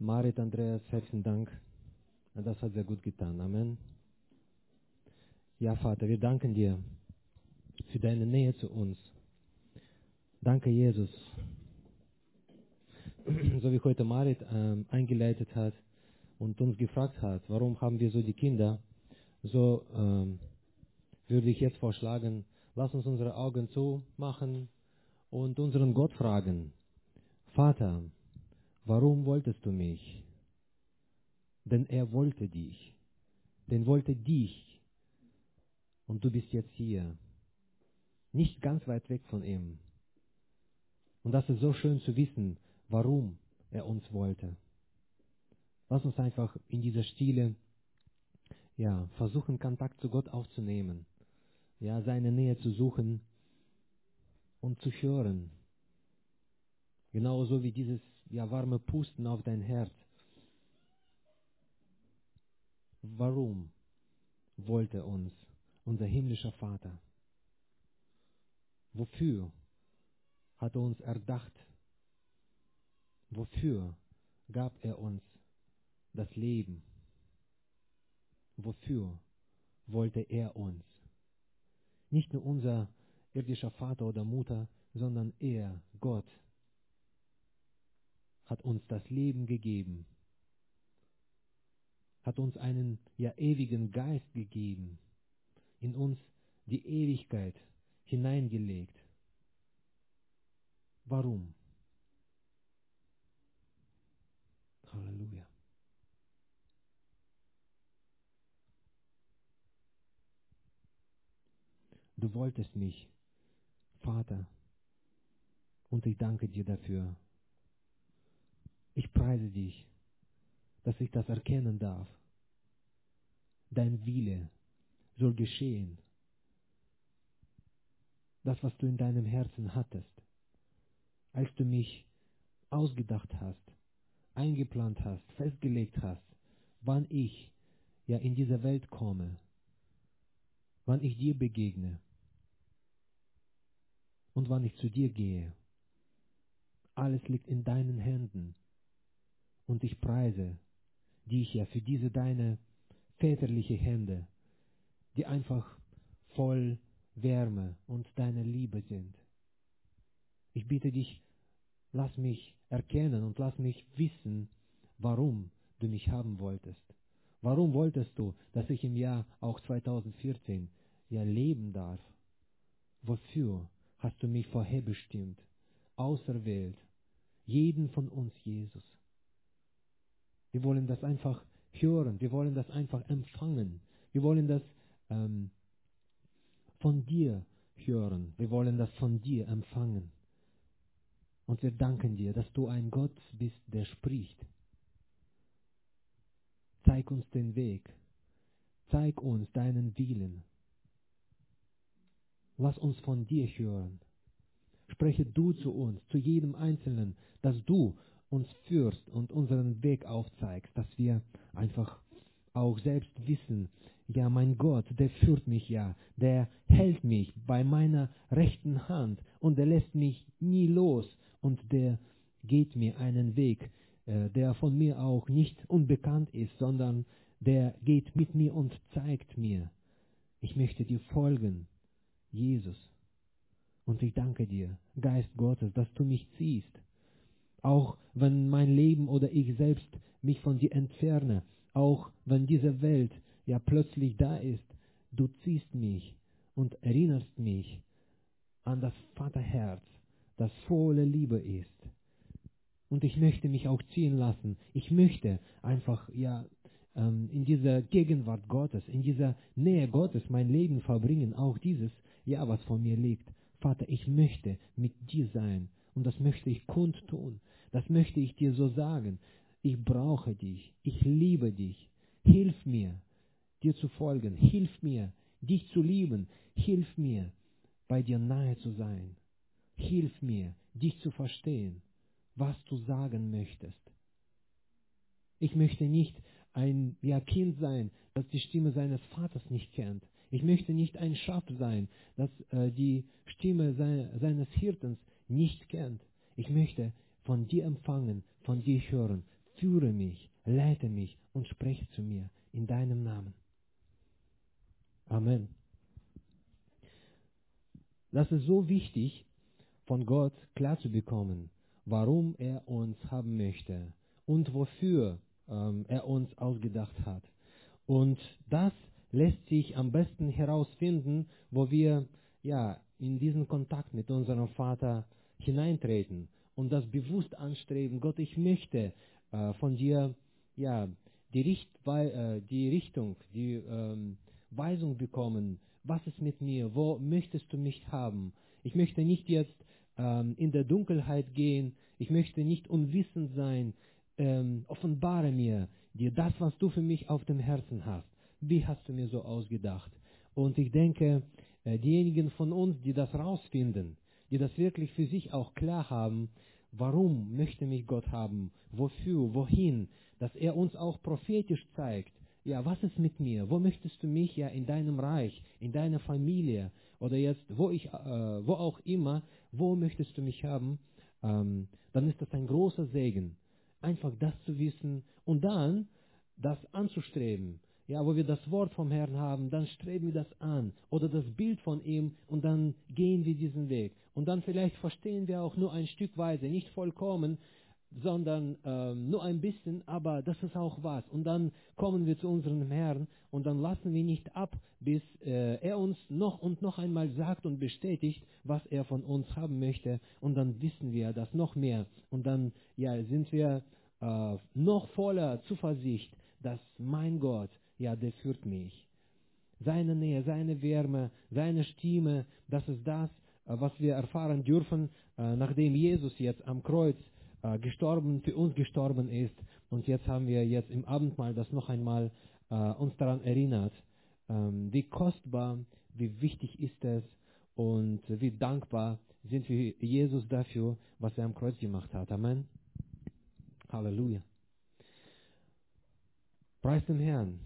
Marit, Andreas, herzlichen Dank. Das hat sehr gut getan. Amen. Ja, Vater, wir danken dir für deine Nähe zu uns. Danke, Jesus. So wie heute Marit eingeleitet hat und uns gefragt hat, warum haben wir so die Kinder, so würde ich jetzt vorschlagen, lass uns unsere Augen zumachen und unseren Gott fragen. Vater, warum wolltest du mich? Denn er wollte dich. Denn wollte dich. Und du bist jetzt hier. Nicht ganz weit weg von ihm. Und das ist so schön zu wissen, warum er uns wollte. Lass uns einfach in dieser Stille versuchen, Kontakt zu Gott aufzunehmen. Ja, seine Nähe zu suchen und zu hören. Genauso wie dieses warme Pusten auf dein Herz. Warum wollte uns unser himmlischer Vater? Wofür hat er uns erdacht? Wofür gab er uns das Leben? Wofür wollte er uns? Nicht nur unser irdischer Vater oder Mutter, sondern er, Gott, hat uns das Leben gegeben, hat uns einen ewigen Geist gegeben, in uns die Ewigkeit hineingelegt. Warum? Halleluja. Du wolltest mich, Vater, und ich danke dir dafür. Ich preise dich, dass ich das erkennen darf. Dein Wille soll geschehen. Das, was du in deinem Herzen hattest, als du mich ausgedacht hast, eingeplant hast, festgelegt hast, wann ich in diese Welt komme, wann ich dir begegne und wann ich zu dir gehe. Alles liegt in deinen Händen und ich preise dich für diese deine väterliche Hände, die einfach voll Wärme und deiner Liebe sind. Ich bitte dich, lass mich erkennen und lass mich wissen, warum du mich haben wolltest. Warum wolltest du, dass ich im Jahr auch 2014 leben darf? Wofür hast du mich vorherbestimmt, auserwählt, jeden von uns, Jesus? Wir wollen das einfach hören, wir wollen das einfach empfangen, wir wollen das von dir hören, wir wollen das von dir empfangen. Und wir danken dir, dass du ein Gott bist, der spricht. Zeig uns den Weg. Zeig uns deinen Willen. Lass uns von dir hören. Spreche du zu uns, zu jedem Einzelnen, dass du uns führst und unseren Weg aufzeigst, dass wir einfach auch selbst wissen, mein Gott, der führt mich der hält mich bei meiner rechten Hand und der lässt mich nie los und der geht mir einen Weg, der von mir auch nicht unbekannt ist, sondern der geht mit mir und zeigt mir. Ich möchte dir folgen, Jesus. Und ich danke dir, Geist Gottes, dass du mich ziehst. Auch wenn mein Leben oder ich selbst mich von dir entferne, auch wenn diese Welt plötzlich da ist, du ziehst mich und erinnerst mich an das Vaterherz, das volle Liebe ist. Und ich möchte mich auch ziehen lassen. Ich möchte einfach in dieser Gegenwart Gottes, in dieser Nähe Gottes mein Leben verbringen, auch dieses, was vor mir liegt. Vater, ich möchte mit dir sein und das möchte ich kundtun. Das möchte ich dir so sagen. Ich brauche dich. Ich liebe dich. Hilf mir, dir zu folgen. Hilf mir, dich zu lieben. Hilf mir, bei dir nahe zu sein. Hilf mir, dich zu verstehen, was du sagen möchtest. Ich möchte nicht ein Kind sein, das die Stimme seines Vaters nicht kennt. Ich möchte nicht ein Schaf sein, das die Stimme seines Hirtens nicht kennt. Ich möchte von dir empfangen, von dir hören. führe mich, leite mich und spreche zu mir in deinem Namen. Amen. Das ist so wichtig, von Gott klar zu bekommen, warum er uns haben möchte und wofür er uns ausgedacht hat. Und das lässt sich am besten herausfinden, wo wir in diesen Kontakt mit unserem Vater hineintreten und das bewusst anstreben. Gott, ich möchte von dir die Richtung, die Weisung bekommen. Was ist mit mir? Wo möchtest du mich haben? Ich möchte nicht jetzt in der Dunkelheit gehen. Ich möchte nicht unwissend sein. Offenbare mir dir das, was du für mich auf dem Herzen hast. Wie hast du mir so ausgedacht? Und ich denke, diejenigen von uns, die das rausfinden, die das wirklich für sich auch klar haben, warum möchte mich Gott haben, wofür, wohin, dass er uns auch prophetisch zeigt, was ist mit mir, wo möchtest du mich in deinem Reich, in deiner Familie oder jetzt, wo auch immer, wo möchtest du mich haben, dann ist das ein großer Segen, einfach das zu wissen und dann das anzustreben. Wo wir das Wort vom Herrn haben, dann streben wir das an. Oder das Bild von ihm und dann gehen wir diesen Weg. Und dann vielleicht verstehen wir auch nur ein Stückweise, nicht vollkommen, sondern nur ein bisschen, aber das ist auch was. Und dann kommen wir zu unserem Herrn und dann lassen wir nicht ab, bis er uns noch und noch einmal sagt und bestätigt, was er von uns haben möchte. Und dann wissen wir das noch mehr. Und dann sind wir noch voller Zuversicht, dass mein Gott, der führt mich. Seine Nähe, seine Wärme, seine Stimme, das ist das, was wir erfahren dürfen, nachdem Jesus jetzt am Kreuz für uns gestorben ist. Und jetzt haben wir jetzt im Abendmahl das noch einmal uns daran erinnert, wie kostbar, wie wichtig ist es und wie dankbar sind wir Jesus dafür, was er am Kreuz gemacht hat. Amen. Halleluja. Preis dem Herrn.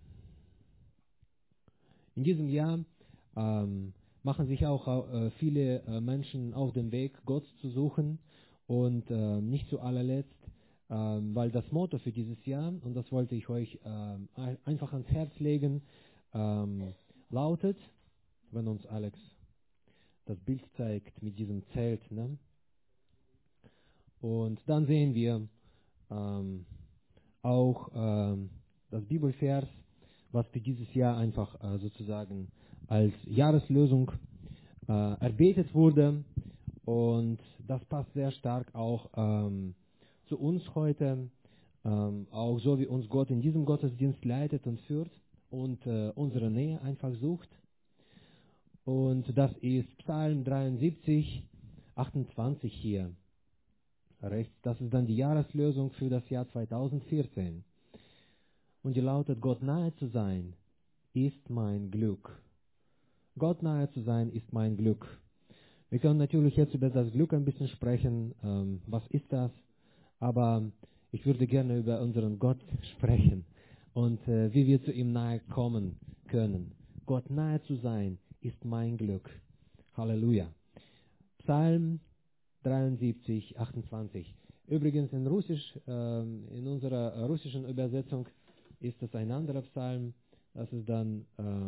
In diesem Jahr machen sich auch viele Menschen auf den Weg, Gott zu suchen und nicht zu allerletzt, weil das Motto für dieses Jahr, und das wollte ich euch einfach ans Herz legen, lautet, wenn uns Alex das Bild zeigt mit diesem Zelt, ne? Und dann sehen wir auch das Bibelvers, was für dieses Jahr einfach sozusagen als Jahreslösung erbetet wurde. Und das passt sehr stark auch zu uns heute, auch so wie uns Gott in diesem Gottesdienst leitet und führt und unsere Nähe einfach sucht. Und das ist Psalm 73, 28 hier. Rechts, das ist dann die Jahreslösung für das Jahr 2014. Und die lautet, Gott nahe zu sein, ist mein Glück. Gott nahe zu sein, ist mein Glück. Wir können natürlich jetzt über das Glück ein bisschen sprechen. Was ist das? Aber ich würde gerne über unseren Gott sprechen und wie wir zu ihm nahe kommen können. Gott nahe zu sein, ist mein Glück. Halleluja. Psalm 73, 28. Übrigens in Russisch, in unserer russischen Übersetzung ist das ein anderer Psalm. Das ist dann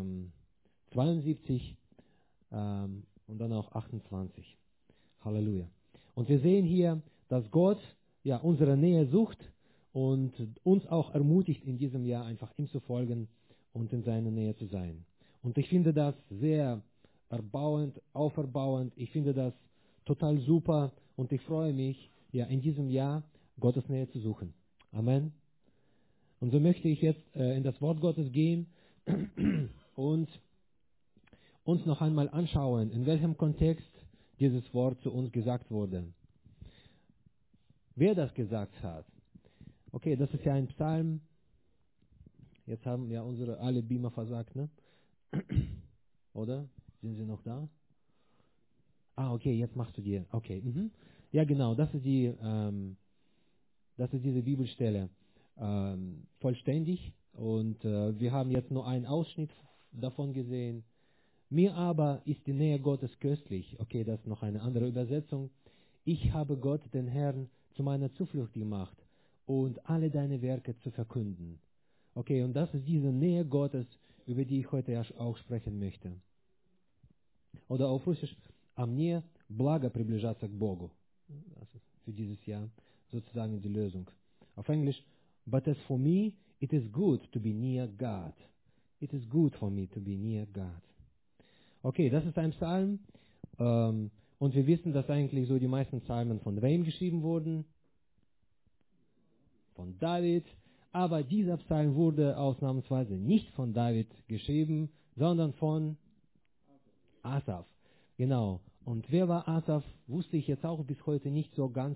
72 und dann auch 28. Halleluja. Und wir sehen hier, dass Gott unsere Nähe sucht und uns auch ermutigt, in diesem Jahr einfach ihm zu folgen und in seiner Nähe zu sein. Und ich finde das sehr erbauend, auferbauend. Ich finde das total super und ich freue mich, in diesem Jahr Gottes Nähe zu suchen. Amen. Und so möchte ich jetzt in das Wort Gottes gehen und uns noch einmal anschauen, in welchem Kontext dieses Wort zu uns gesagt wurde. Wer das gesagt hat. Okay, das ist ja ein Psalm. Jetzt haben ja unsere alle Beamer versagt, ne? Oder? Sind sie noch da? Ah, okay, jetzt machst du die. Okay. Mhm. Ja, genau, das ist diese Bibelstelle vollständig und wir haben jetzt nur einen Ausschnitt davon gesehen. Mir aber ist die Nähe Gottes köstlich. Okay, das ist noch eine andere Übersetzung. Ich habe Gott, den Herrn, zu meiner Zuflucht gemacht und alle deine Werke zu verkünden. Okay, und das ist diese Nähe Gottes, über die ich heute auch sprechen möchte. Oder auf Russisch, а мне благо приближаться к Богу. Das ist für dieses Jahr sozusagen die Lösung. Auf Englisch, but as for me, it is good to be near God. It is good for me to be near God. Okay, das ist ein Psalm. Und wir wissen, dass eigentlich so die meisten Psalmen von wem geschrieben wurden? Von David. Aber dieser Psalm wurde ausnahmsweise nicht von David geschrieben, sondern von Asaf. Genau. Und wer war Asaf, wusste ich jetzt auch bis heute nicht so ganz,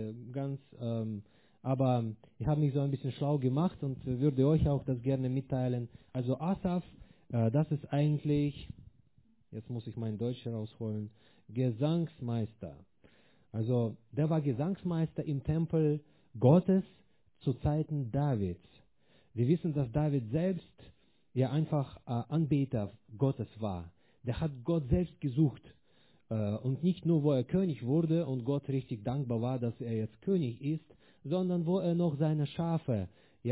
aber ich habe mich so ein bisschen schlau gemacht und würde euch auch das gerne mitteilen. Also Asaf, das ist eigentlich, jetzt muss ich mein Deutsch herausholen, Gesangsmeister. Also der war Gesangsmeister im Tempel Gottes zu Zeiten Davids. Wir wissen, dass David selbst ja einfach Anbeter Gottes war. Der hat Gott selbst gesucht. Und nicht nur, wo er König wurde und Gott richtig dankbar war, dass er jetzt König ist, sondern wo er noch seine Schafe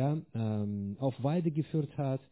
auf Weide geführt hat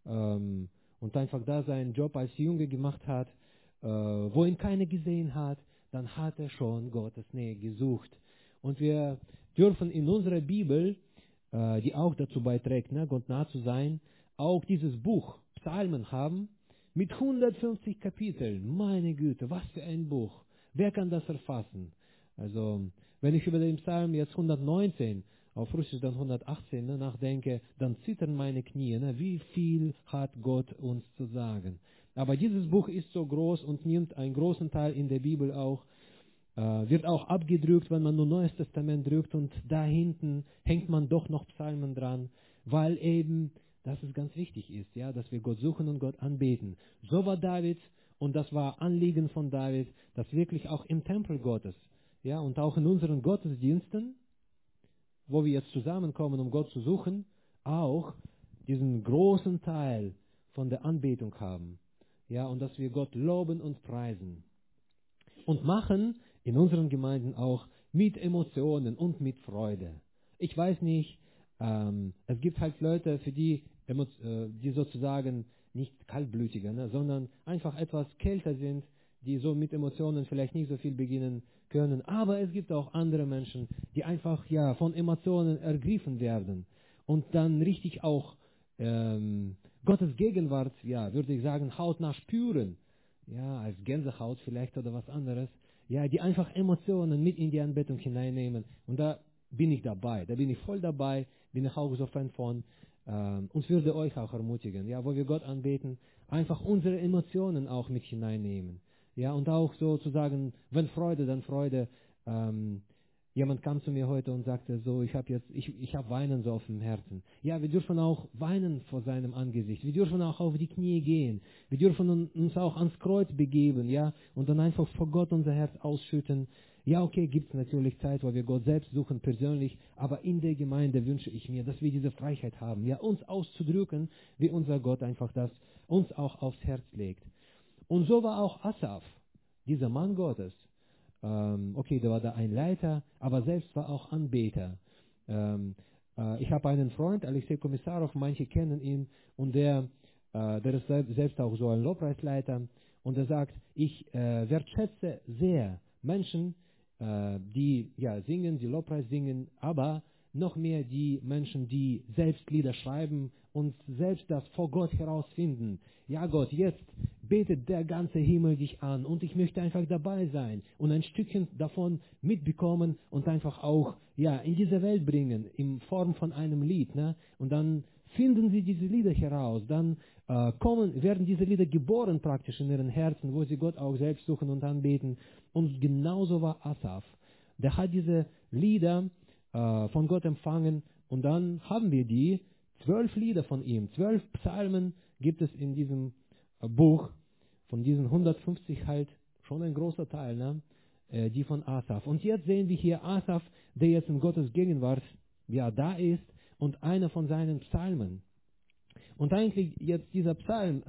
und einfach da seinen Job als Junge gemacht hat, wo ihn keiner gesehen hat, dann hat er schon Gottes Nähe gesucht. Und wir dürfen in unserer Bibel, die auch dazu beiträgt, Gott nah zu sein, auch dieses Buch Psalmen haben, mit 150 Kapiteln. Meine Güte, was für ein Buch. Wer kann das verfassen? Also, wenn ich über den Psalm jetzt 119, auf Russisch dann 118 nachdenke, dann zittern meine Knie. Wie viel hat Gott uns zu sagen? Aber dieses Buch ist so groß und nimmt einen großen Teil in der Bibel auch, wird auch abgedrückt, wenn man nur Neues Testament drückt, und da hinten hängt man doch noch Psalmen dran, weil eben dass es ganz wichtig ist, ja, dass wir Gott suchen und Gott anbeten. So war David, und das war Anliegen von David, dass wirklich auch im Tempel Gottes, ja, und auch in unseren Gottesdiensten, wo wir jetzt zusammenkommen, um Gott zu suchen, auch diesen großen Teil von der Anbetung haben, ja, und dass wir Gott loben und preisen und machen in unseren Gemeinden auch mit Emotionen und mit Freude. Ich weiß nicht, es gibt halt Leute, für die sozusagen nicht kaltblütiger, sondern einfach etwas kälter sind, die so mit Emotionen vielleicht nicht so viel beginnen können. Aber es gibt auch andere Menschen, die einfach von Emotionen ergriffen werden und dann richtig auch Gottes Gegenwart, würde ich sagen, hautnah spüren. Ja, als Gänsehaut vielleicht oder was anderes. Ja, die einfach Emotionen mit in die Anbetung hineinnehmen. Und da bin ich dabei, da bin ich voll dabei, bin ich auch so Fan von. Und würde euch auch ermutigen, ja, wo wir Gott anbeten, einfach unsere Emotionen auch mit hineinnehmen. Ja, und auch sozusagen, wenn Freude, dann Freude. Jemand kam zu mir heute und sagte so, ich habe Weinen so auf dem Herzen. Ja, wir dürfen auch weinen vor seinem Angesicht. Wir dürfen auch auf die Knie gehen. Wir dürfen uns auch ans Kreuz begeben, ja, und dann einfach vor Gott unser Herz ausschütten. Ja, okay, gibt es natürlich Zeit, wo wir Gott selbst suchen, persönlich, aber in der Gemeinde wünsche ich mir, dass wir diese Freiheit haben, ja, uns auszudrücken, wie unser Gott einfach das uns auch aufs Herz legt. Und so war auch Asaf, dieser Mann Gottes. Okay, da war da ein Leiter, aber selbst war auch Anbeter. Ich habe einen Freund, Alexei Komissarov, manche kennen ihn, und der ist selbst auch so ein Lobpreisleiter, und er sagt, ich wertschätze sehr Menschen, die singen, die Lobpreis singen, aber noch mehr die Menschen, die selbst Lieder schreiben und selbst das vor Gott herausfinden. Ja Gott, jetzt betet der ganze Himmel dich an und ich möchte einfach dabei sein und ein Stückchen davon mitbekommen und einfach auch in diese Welt bringen, in Form von einem Lied. Ne? Und dann finden sie diese Lieder heraus, dann werden diese Lieder geboren praktisch in ihren Herzen, wo sie Gott auch selbst suchen und anbeten. Und genauso war Asaf. Der hat diese Lieder von Gott empfangen, und dann haben wir die 12 Lieder von ihm. 12 Psalmen gibt es in diesem Buch, von diesen 150 halt schon ein großer Teil, ne? Die von Asaf. Und jetzt sehen wir hier Asaf, der jetzt in Gottes Gegenwart da ist, und einer von seinen Psalmen. Und eigentlich jetzt dieser Psalm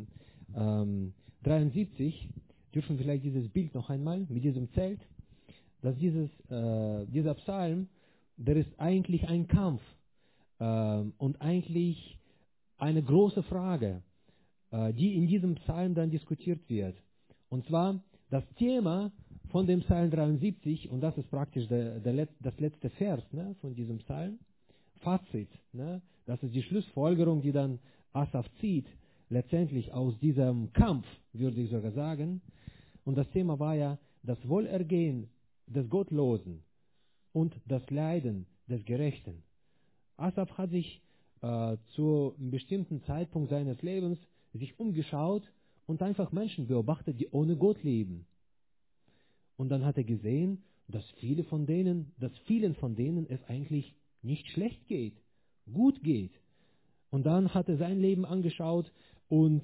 73, dürfen wir vielleicht dieses Bild noch einmal mit diesem Zelt, dass dieser Psalm der ist eigentlich ein Kampf und eigentlich eine große Frage, die in diesem Psalm dann diskutiert wird. Und zwar das Thema von dem Psalm 73, und das ist praktisch das letzte Vers, ne, von diesem Psalm, Fazit, ne, das ist die Schlussfolgerung, die dann Asaf zieht, letztendlich aus diesem Kampf, würde ich sogar sagen. Und das Thema war ja das Wohlergehen des Gottlosen und das Leiden des Gerechten. Asaf hat sich zu einem bestimmten Zeitpunkt seines Lebens sich umgeschaut und einfach Menschen beobachtet, die ohne Gott leben. Und dann hat er gesehen, dass vielen von denen es eigentlich nicht schlecht geht, gut geht. Und dann hat er sein Leben angeschaut und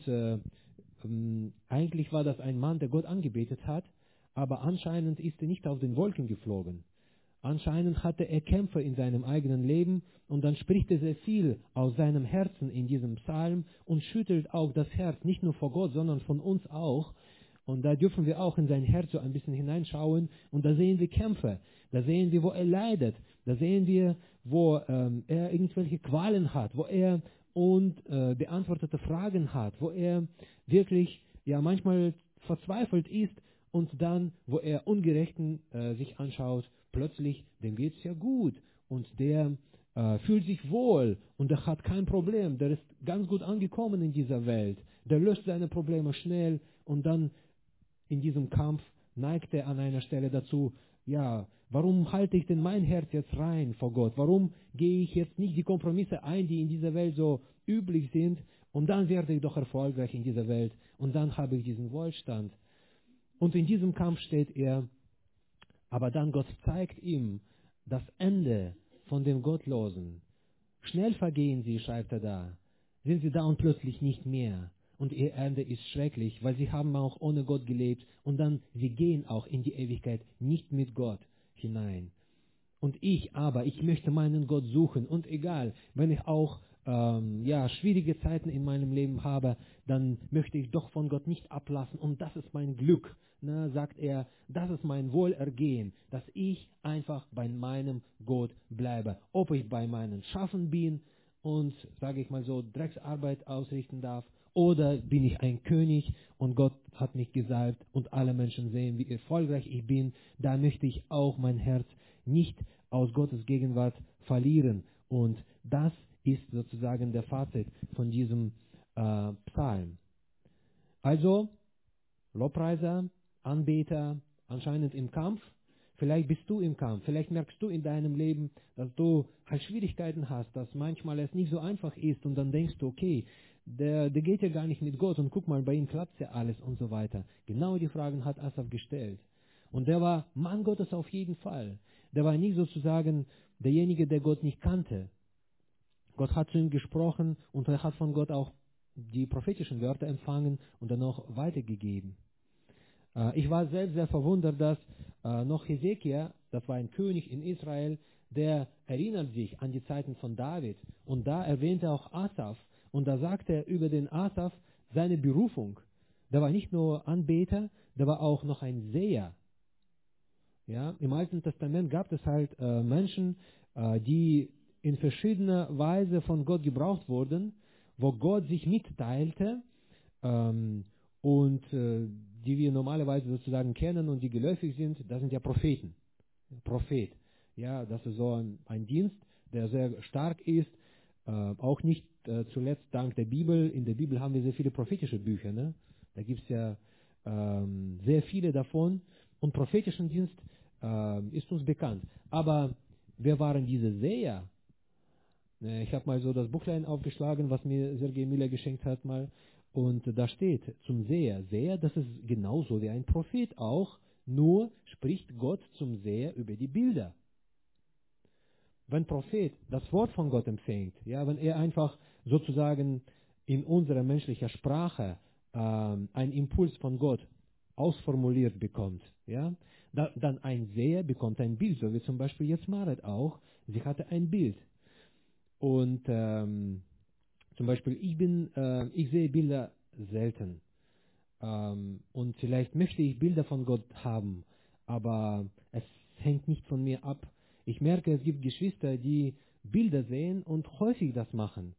eigentlich war das ein Mann, der Gott angebetet hat, aber anscheinend ist er nicht auf den Wolken geflogen. Anscheinend hatte er Kämpfe in seinem eigenen Leben und dann spricht er sehr viel aus seinem Herzen in diesem Psalm und schüttelt auch das Herz, nicht nur vor Gott, sondern von uns auch. Und da dürfen wir auch in sein Herz so ein bisschen hineinschauen und da sehen wir Kämpfe, da sehen wir, wo er leidet, da sehen wir, wo er irgendwelche Qualen hat, wo er beantwortete Fragen hat, wo er wirklich ja manchmal verzweifelt ist und dann, wo er Ungerechten sich anschaut, plötzlich, dem geht's ja gut und der fühlt sich wohl und der hat kein Problem, der ist ganz gut angekommen in dieser Welt, der löst seine Probleme schnell und dann in diesem Kampf neigt er an einer Stelle dazu, ja, warum halte ich denn mein Herz jetzt rein vor Gott? Warum gehe ich jetzt nicht die Kompromisse ein, die in dieser Welt so üblich sind und dann werde ich doch erfolgreich in dieser Welt und dann habe ich diesen Wohlstand. Und in diesem Kampf steht er, aber dann Gott zeigt ihm das Ende von dem Gottlosen. Schnell vergehen sie, schreibt er da, sind sie da und plötzlich nicht mehr. Und ihr Ende ist schrecklich, weil sie haben auch ohne Gott gelebt und dann, sie gehen auch in die Ewigkeit nicht mit Gott hinein. Und ich möchte meinen Gott suchen und egal, wenn ich auch schwierige Zeiten in meinem Leben habe, dann möchte ich doch von Gott nicht ablassen und das ist mein Glück, ne, sagt er, das ist mein Wohlergehen, dass ich einfach bei meinem Gott bleibe, ob ich bei meinen Schaffen bin und, sage ich mal so, Drecksarbeit ausrichten darf, oder bin ich ein König und Gott hat mich gesalbt und alle Menschen sehen, wie erfolgreich ich bin, da möchte ich auch mein Herz nicht aus Gottes Gegenwart verlieren. Und das ist sozusagen der Fazit von diesem Psalm. Also, Lobpreiser, Anbeter, anscheinend im Kampf. Vielleicht bist du im Kampf. Vielleicht merkst du in deinem Leben, dass du halt Schwierigkeiten hast, dass manchmal es nicht so einfach ist und dann denkst du, okay, der geht ja gar nicht mit Gott und guck mal, bei ihm klappt ja alles und so weiter. Genau die Fragen hat Asaf gestellt. Und der war Mann Gottes auf jeden Fall. Der war nicht sozusagen derjenige, der Gott nicht kannte. Gott hat zu ihm gesprochen und er hat von Gott auch die prophetischen Wörter empfangen und dann auch weitergegeben. Ich war selbst sehr verwundert, dass noch Hesekia, das war ein König in Israel, der erinnert sich an die Zeiten von David. Und da erwähnte er auch Asaf. Und da sagte er über den Asaf seine Berufung. Der war nicht nur Anbeter, der war auch noch ein Seher. Ja, im Alten Testament gab es halt Menschen, die in verschiedener Weise von Gott gebraucht wurden, wo Gott sich mitteilte und die wir normalerweise sozusagen kennen und die geläufig sind, das sind ja Propheten. Prophet. Ja, das ist so ein Dienst, der sehr stark ist, auch nicht zuletzt dank der Bibel. In der Bibel haben wir sehr viele prophetische Bücher. Ne? Da gibt es ja sehr viele davon. Und prophetischen Dienst ist uns bekannt. Aber wer waren diese Seher? Ich habe mal so das Buchlein aufgeschlagen, was mir Sergei Miller geschenkt hat mal. Und da steht zum Seher. Seher, das ist genauso wie ein Prophet auch, nur spricht Gott zum Seher über die Bilder. Wenn Prophet das Wort von Gott empfängt, ja, wenn er einfach sozusagen in unserer menschlichen Sprache einen Impuls von Gott ausformuliert bekommt, ja, dann ein Seher bekommt ein Bild, so wie zum Beispiel jetzt Marit auch, sie hatte ein Bild. Und zum Beispiel ich sehe Bilder selten. Und vielleicht möchte ich Bilder von Gott haben, aber es hängt nicht von mir ab. Ich merke, es gibt Geschwister, die Bilder sehen und häufig das machen.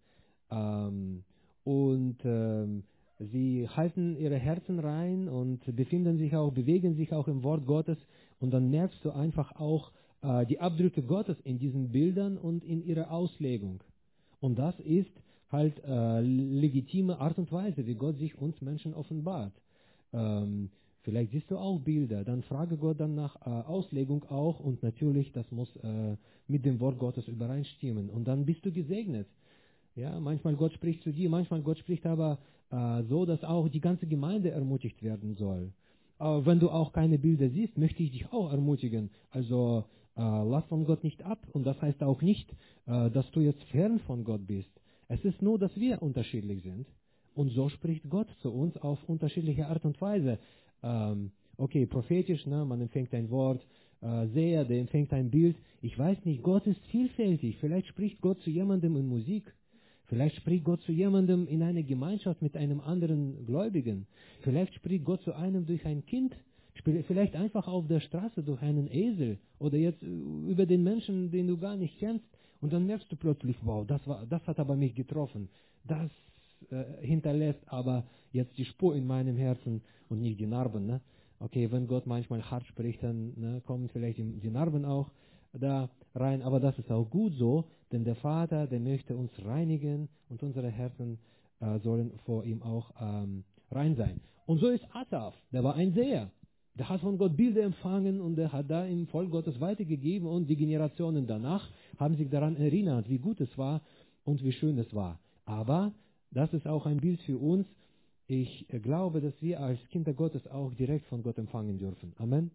Sie halten ihre Herzen rein und bewegen sich auch im Wort Gottes und dann merkst du einfach auch die Abdrücke Gottes in diesen Bildern und in ihrer Auslegung. Und das ist halt legitime Art und Weise, wie Gott sich uns Menschen offenbart. Vielleicht siehst du auch Bilder, dann frage Gott dann nach Auslegung auch und natürlich, das muss mit dem Wort Gottes übereinstimmen und dann bist du gesegnet. Ja, manchmal Gott spricht zu dir, manchmal Gott spricht aber so, dass auch die ganze Gemeinde ermutigt werden soll. Wenn du auch keine Bilder siehst, möchte ich dich auch ermutigen. Also lass von Gott nicht ab und das heißt auch nicht, dass du jetzt fern von Gott bist. Es ist nur, dass wir unterschiedlich sind und so spricht Gott zu uns auf unterschiedliche Art und Weise. Okay, prophetisch, ne, man empfängt ein Wort, Seher, der empfängt ein Bild. Ich weiß nicht, Gott ist vielfältig. Vielleicht spricht Gott zu jemandem in Musik. Vielleicht spricht Gott zu jemandem in einer Gemeinschaft mit einem anderen Gläubigen. Vielleicht spricht Gott zu einem durch ein Kind. Vielleicht einfach auf der Straße durch einen Esel oder jetzt über den Menschen, den du gar nicht kennst. Und dann merkst du plötzlich, wow, das hat aber mich getroffen. Das hinterlässt aber jetzt die Spur in meinem Herzen und nicht die Narben. Ne? Okay, wenn Gott manchmal hart spricht, dann kommen vielleicht die Narben auch da rein, aber das ist auch gut so, denn der Vater, der möchte uns reinigen und unsere Herzen sollen vor ihm auch rein sein. Und so ist Asaf, der war ein Seher. Der hat von Gott Bilder empfangen und der hat da im Volk Gottes weitergegeben und die Generationen danach haben sich daran erinnert, wie gut es war und wie schön es war. Aber das ist auch ein Bild für uns. Ich glaube, dass wir als Kinder Gottes auch direkt von Gott empfangen dürfen. Amen.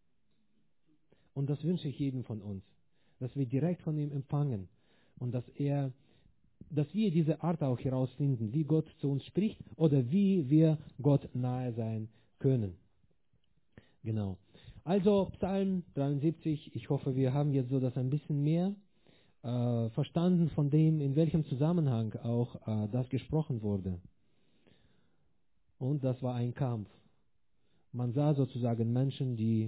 Und das wünsche ich jedem von uns, dass wir direkt von ihm empfangen und dass wir diese Art auch herausfinden, wie Gott zu uns spricht oder wie wir Gott nahe sein können. Genau. Also Psalm 73, ich hoffe, wir haben jetzt so das ein bisschen mehr verstanden von dem, in welchem Zusammenhang auch das gesprochen wurde. Und das war ein Kampf. Man sah sozusagen Menschen, die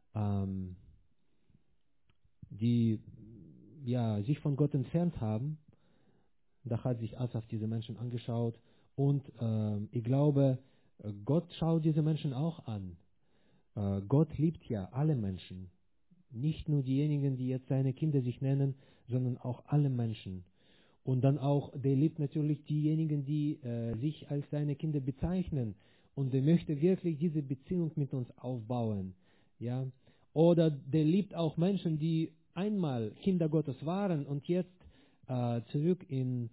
sich von Gott entfernt haben. Da hat sich Asaf diese Menschen angeschaut und ich glaube, Gott schaut diese Menschen auch an. Gott liebt ja alle Menschen. Nicht nur diejenigen, die jetzt seine Kinder sich nennen, sondern auch alle Menschen. Und dann auch, der liebt natürlich diejenigen, die sich als seine Kinder bezeichnen. Und der möchte wirklich diese Beziehung mit uns aufbauen. Ja? Oder der liebt auch Menschen, die einmal Kinder Gottes waren und jetzt zurück in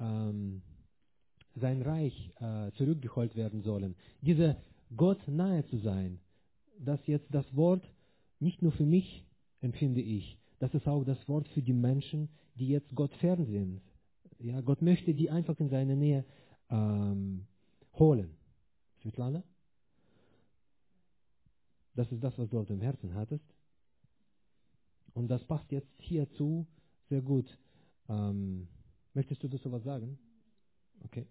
sein Reich zurückgeholt werden sollen. Diese Gott nahe zu sein, das jetzt das Wort nicht nur für mich empfinde ich, das ist auch das Wort für die Menschen, die jetzt Gott fern sind. Ja, Gott möchte die einfach in seine Nähe holen. Svetlana? Das ist das, was du auf dem Herzen hattest. Und das passt jetzt hierzu sehr gut. Möchtest du dazu was sagen? Okay.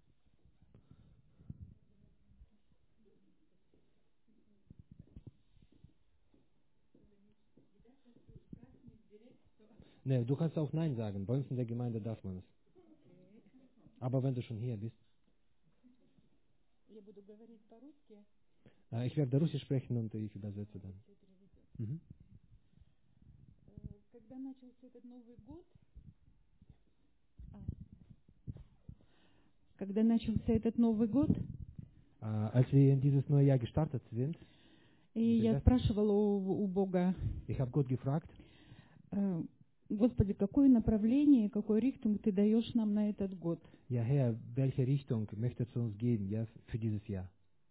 Ne, du kannst auch Nein sagen. Bei uns in der Gemeinde darf man es. Aber wenn du schon hier bist. Ich werde Russisch sprechen und ich übersetze dann. Mhm. Когда начался этот Новый год, Als wir in dieses neue Jahr gestartet sind, и я спрашивала у Бога, ich habe Gott gefragt, Господи, какое направление, какой рихтунг Ты даешь нам на этот год? ja Herr, welche Richtung möchtest du uns geben, ja, für dieses Jahr?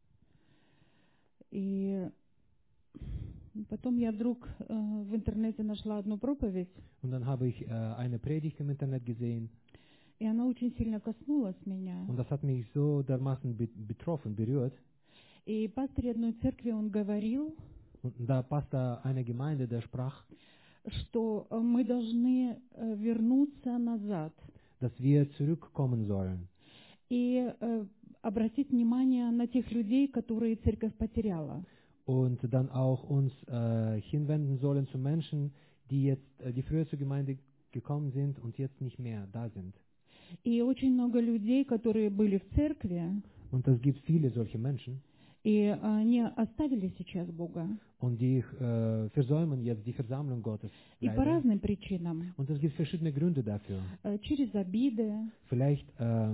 И потом я вдруг в интернете нашла одну проповедь, Und dann habe ich eine Predigt im Internet gesehen и она очень сильно коснулась меня. und das hat mich so dermaßen betroffen, berührt. И пастырь одной церкви, он говорил, Und da Pastor einer Gemeinde, der sprach, что мы должны вернуться назад dass wir zurückkommen sollen и обратить внимание на тех людей, которые церковь потеряла. und dann auch uns hinwenden sollen zu Menschen, die früher zur Gemeinde gekommen sind und jetzt nicht mehr da sind. И очень много людей, которые были в церкви, Und es gibt viele solche Menschen и они оставили сейчас Бога. und die versäumen jetzt die Versammlung Gottes. И по Leider. разным причинам. Und es gibt verschiedene Gründe dafür. Через обиды, Vielleicht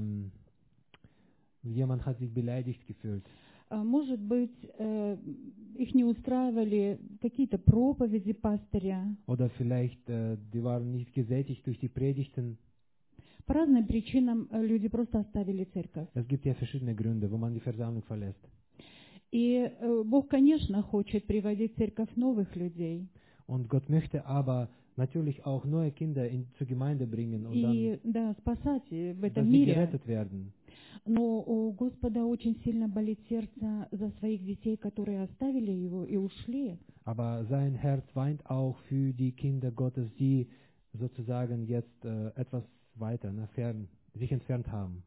jemand hat sich beleidigt gefühlt. может быть, их не устраивали какие-то проповеди пастыря. Oder vielleicht die waren nicht gesättigt durch die Predigten. По разным причинам люди просто оставили церковь. Es gibt ja verschiedene Gründe, wo man die Versammlung verlässt. И Бог, конечно, хочет приводить в церковь новых людей. Und Gott möchte aber natürlich auch neue Kinder zur Gemeinde bringen und И, да, спасать в dann, этом dass sie мире. gerettet werden. Но у Господа очень сильно болит сердце за своих детей, которые оставили Его и ушли. Aber sein Herz weint auch für die Kinder Gottes, die sozusagen jetzt etwas weiter, sich entfernt haben.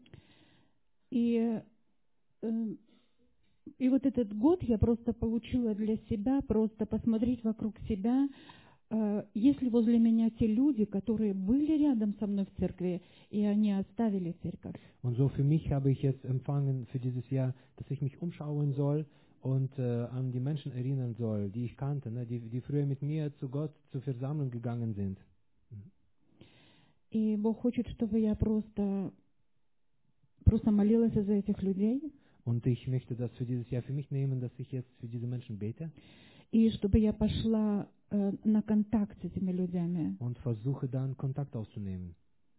И вот этот год я просто получила для себя, просто посмотреть вокруг себя, есть ли возле меня те люди, которые были рядом со мной в церкви, и они оставили церковь. Und so für mich habe ich jetzt empfangen für dieses Jahr, dass ich mich umschauen soll und an die Menschen erinnern soll, die ich kannte, ne, die früher mit mir zu Gott zur Versammlung gegangen sind. И Бог хочет, чтобы я просто молилась за этих людей, Und ich möchte das für dieses Jahr für mich nehmen, dass ich jetzt für diese Menschen bete и чтобы я пошла на контакт с этими людьми. und versuche dann Kontakt aufzunehmen.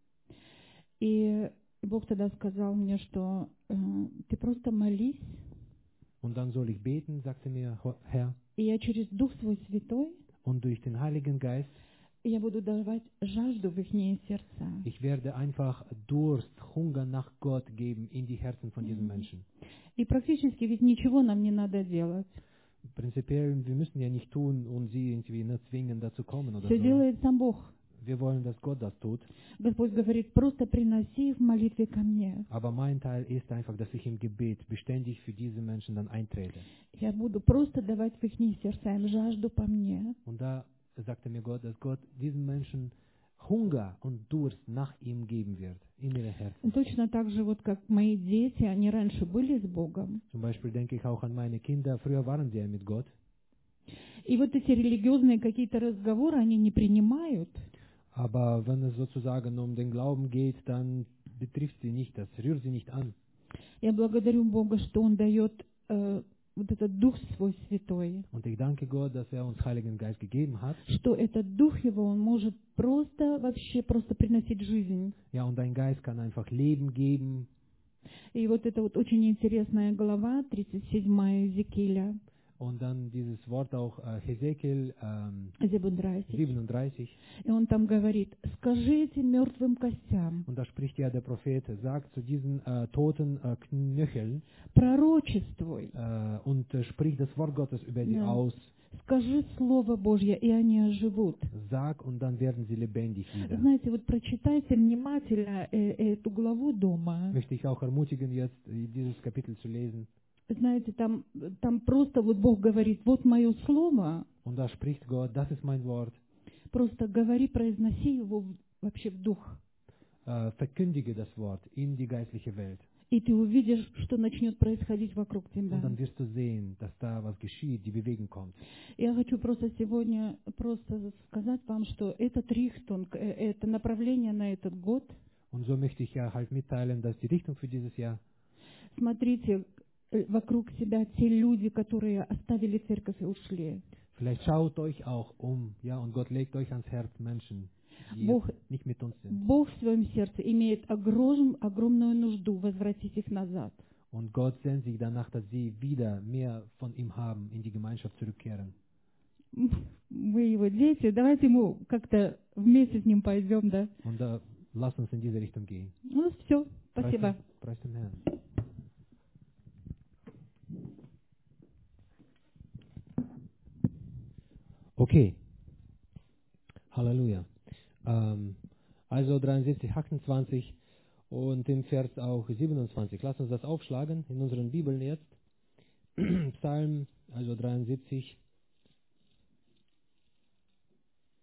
И Бог тогда сказал мне, что ты просто молись, Und dann soll ich beten, sagte mir Herr, и я через Дух Свой Святой und durch den Heiligen Geist, я буду давать жажду в ихние сердца. ich werde einfach Durst, Hunger nach Gott geben in die Herzen von diesen Menschen. И практически ведь ничего нам не надо делать. Prinzipiell, wir müssen ja nicht tun und sie irgendwie zwingen, dazu kommen oder Все so. делает сам Бог. Wir wollen, dass Gott das tut. Господь говорит, просто приноси в молитве ко мне. Aber mein Teil ist einfach, dass ich im Gebet beständig für diese Menschen dann eintrete. Я буду просто давать в ихние сердца им жажду по мне. Und da sagte mir Gott, dass Gott diesen Menschen Hunger und Durst nach ihm geben wird, in ihre Herzen. Точно так же, вот как мои дети, они раньше были с Богом. Zum Beispiel denke ich auch an meine Kinder, früher waren sie ja mit Gott. И вот эти религиозные какие-то разговоры они не принимают. Aber wenn es sozusagen um den Glauben geht, dann betrifft sie nicht, das rührt sie nicht an. Я благодарю Бога, что Он дает вот этот Дух Свой Святой. Und ich danke Gott, dass er uns Heiligen Geist gegeben hat. Что этот Дух Его, Он может вообще просто приносить жизнь. Ja, und dein Geist kann einfach Leben geben. И вот это вот очень интересная глава, 37 Иезекииля. Und dann dieses Wort auch Hesekiel 37. И он там говорит, скажите мертвым костям, Und da spricht ja der Prophet, sagt zu diesen toten Knöcheln пророчествуй, und spricht das Wort Gottes über sie aus. Скажи Слово Божье, и они оживут. Sag und dann werden sie lebendig wieder. Знаете, вот прочитайте внимательно эту главу дома. Möchte ich auch ermutigen, jetzt dieses Kapitel zu lesen. Знаете, там просто вот Бог говорит, вот мое слово. Und da spricht Gott, das ist mein Wort. Просто говори, произноси его вообще в дух. Verkündige das Wort in die geistliche Welt. И ты увидишь, что начнет происходить вокруг тебя. Und dann wirst du sehen, dass da was geschieht, die Bewegung kommt. Я хочу просто сегодня сказать вам, что этот рихтунг, это направление на этот год. Und so möchte ich ja halt mitteilen, dass die Richtung für dieses Jahr. Смотрите вокруг себя те люди, которые оставили церковь и ушли. Vielleicht schaut euch auch ja, und Gott legt euch ans Herz Menschen, die nicht mit uns sind. Бог в своем сердце имеет огромную нужду возвратить их назад. Und Gott sehnt sich danach, dass sie wieder mehr von ihm haben, in die Gemeinschaft zurückkehren. Мы его дети, давайте мы как-то вместе с ним пойдем, да? Und lasst uns in diese Richtung gehen. Ну, все, спасибо. Preis dem Herrn. Okay. Halleluja. Also 73, 28 und im Vers auch 27. Lass uns das aufschlagen in unseren Bibeln jetzt. Psalm, also 73.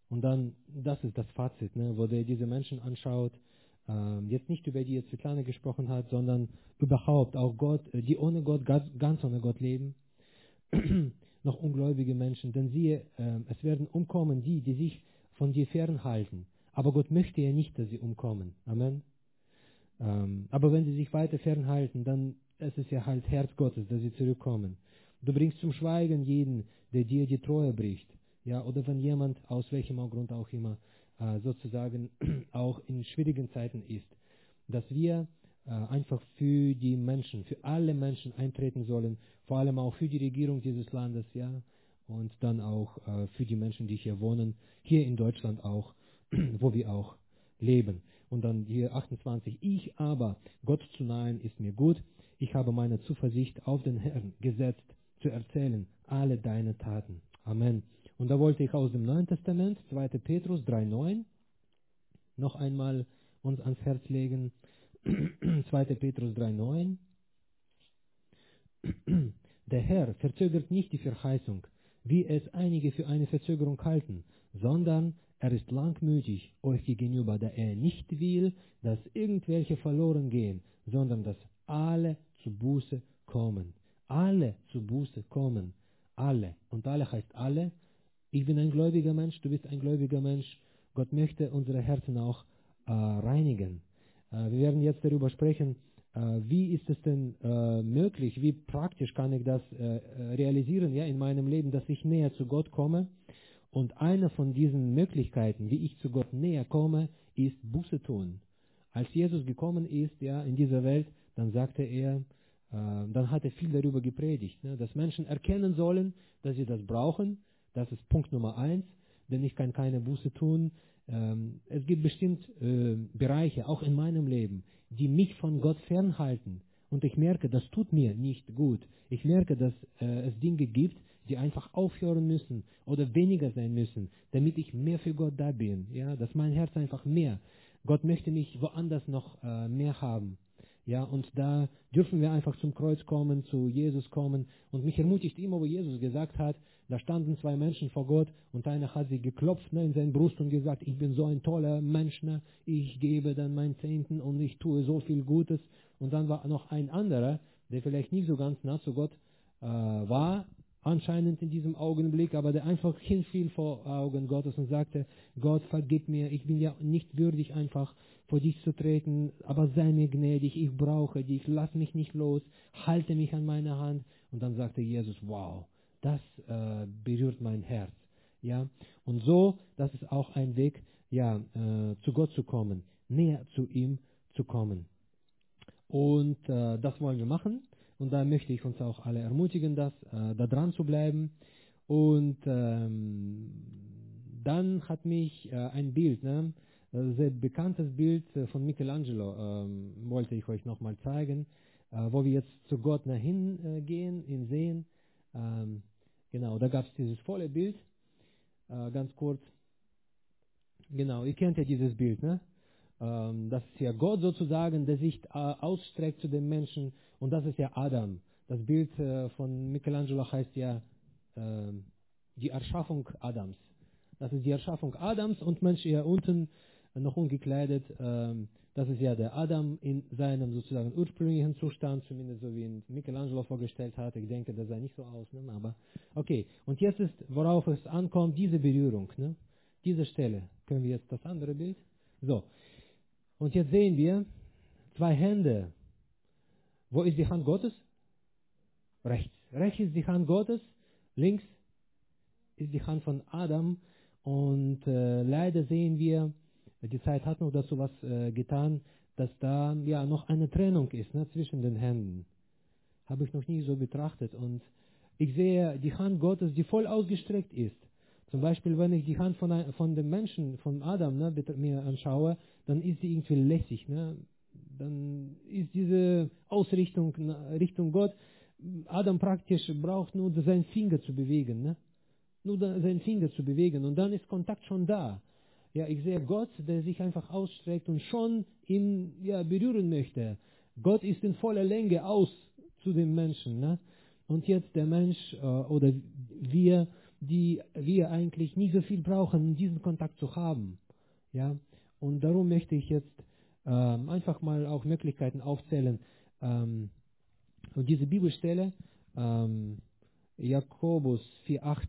Und dann, das ist das Fazit, ne, wo der diese Menschen anschaut, jetzt nicht über die jetzt Svetlana gesprochen hat, sondern überhaupt auch Gott, die ohne Gott, ganz ohne Gott leben, noch ungläubige Menschen, denn siehe, es werden umkommen die sich von dir fernhalten. Aber Gott möchte ja nicht, dass sie umkommen. Amen. Aber wenn sie sich weiter fernhalten, dann ist es ja halt Herz Gottes, dass sie zurückkommen. Du bringst zum Schweigen jeden, der dir die Treue bricht. Ja, oder wenn jemand, aus welchem Grund auch immer, sozusagen auch in schwierigen Zeiten ist, dass wir einfach für die Menschen, für alle Menschen eintreten sollen, vor allem auch für die Regierung dieses Landes, ja, und dann auch für die Menschen, die hier wohnen, hier in Deutschland auch, wo wir auch leben. Und dann hier 28, ich aber, Gott zu nahen ist mir gut, ich habe meine Zuversicht auf den Herrn gesetzt, zu erzählen alle deine Taten. Amen. Und da wollte ich aus dem Neuen Testament, 2. Petrus 3,9, noch einmal uns ans Herz legen. 2. Petrus 3,9. Der Herr verzögert nicht die Verheißung, wie es einige für eine Verzögerung halten, sondern er ist langmütig euch gegenüber, da er nicht will, dass irgendwelche verloren gehen, sondern dass alle zu Buße kommen. Alle zu Buße kommen. Alle. Und alle heißt alle. Ich bin ein gläubiger Mensch, du bist ein gläubiger Mensch. Gott möchte unsere Herzen auch reinigen. Wir werden jetzt darüber sprechen, wie ist es denn möglich, wie praktisch kann ich das realisieren, ja, in meinem Leben, dass ich näher zu Gott komme. Und eine von diesen Möglichkeiten, wie ich zu Gott näher komme, ist Buße tun. Als Jesus gekommen ist, ja, in dieser Welt, dann sagte er, dann hat er viel darüber gepredigt, ne, dass Menschen erkennen sollen, dass sie das brauchen. Das ist Punkt Nummer 1, denn ich kann keine Buße tun. Es gibt bestimmt Bereiche, auch in meinem Leben, die mich von Gott fernhalten. Und ich merke, das tut mir nicht gut. Ich merke, dass es Dinge gibt, die einfach aufhören müssen oder weniger sein müssen, damit ich mehr für Gott da bin. Ja, dass mein Herz einfach mehr. Gott möchte mich woanders noch mehr haben. Ja, und da dürfen wir einfach zum Kreuz kommen, zu Jesus kommen. Und mich ermutigt immer, wo Jesus gesagt hat, da standen 2 Menschen vor Gott und einer hat sie geklopft, ne, in seine Brust und gesagt, ich bin so ein toller Mensch, ne, ich gebe dann meinen Zehnten und ich tue so viel Gutes. Und dann war noch ein anderer, der vielleicht nicht so ganz nah zu Gott war, anscheinend in diesem Augenblick, aber der einfach hinfiel vor Augen Gottes und sagte, Gott, vergib mir, ich bin ja nicht würdig, einfach vor dich zu treten, aber sei mir gnädig, ich brauche dich, lass mich nicht los, halte mich an meine Hand. Und dann sagte Jesus, wow, das berührt mein Herz. Ja, und so, das ist auch ein Weg, ja, zu Gott zu kommen, näher zu ihm zu kommen. Und das wollen wir machen. Und da möchte ich uns auch alle ermutigen, da dran zu bleiben. Und dann hat mich ein Bild, ne, ein sehr bekanntes Bild von Michelangelo, wollte ich euch nochmal zeigen, wo wir jetzt zu Gott nach hingehen, ihn sehen. Genau, da gab es dieses volle Bild, ganz kurz. Genau, ihr kennt ja dieses Bild, ne? Das ist ja Gott sozusagen, der sich ausstreckt zu den Menschen, und das ist ja Adam. Das Bild von Michelangelo heißt ja die Erschaffung Adams. Das ist die Erschaffung Adams und Mensch hier unten noch ungekleidet. Das ist ja der Adam in seinem sozusagen ursprünglichen Zustand, zumindest so wie ihn Michelangelo vorgestellt hat. Ich denke, das sah nicht so aus, ne? Aber okay. Und jetzt ist, worauf es ankommt, diese Berührung, ne? Diese Stelle. Können wir jetzt das andere Bild? So. Und jetzt sehen wir 2 Hände. Wo ist die Hand Gottes? Rechts. Rechts ist die Hand Gottes, links ist die Hand von Adam. Und leider sehen wir, die Zeit hat noch dazu was getan, dass da ja noch eine Trennung ist, ne, zwischen den Händen. Habe ich noch nie so betrachtet. Und ich sehe die Hand Gottes, die voll ausgestreckt ist. Zum Beispiel, wenn ich die Hand von dem Menschen, von Adam, ne, mir anschaue, dann ist sie irgendwie lässig. Ne? Dann ist diese Ausrichtung Richtung Gott. Adam praktisch braucht nur seinen Finger zu bewegen. Ne? Nur seinen Finger zu bewegen. Und dann ist Kontakt schon da. Ja, ich sehe Gott, der sich einfach ausstreckt und schon ihn berühren möchte. Gott ist in voller Länge aus zu dem Menschen. Ne? Und jetzt der Mensch oder wir die wir eigentlich nicht so viel brauchen, um diesen Kontakt zu haben. Ja, und darum möchte ich jetzt einfach mal auch Möglichkeiten aufzählen. Und diese Bibelstelle, Jakobus 4,8,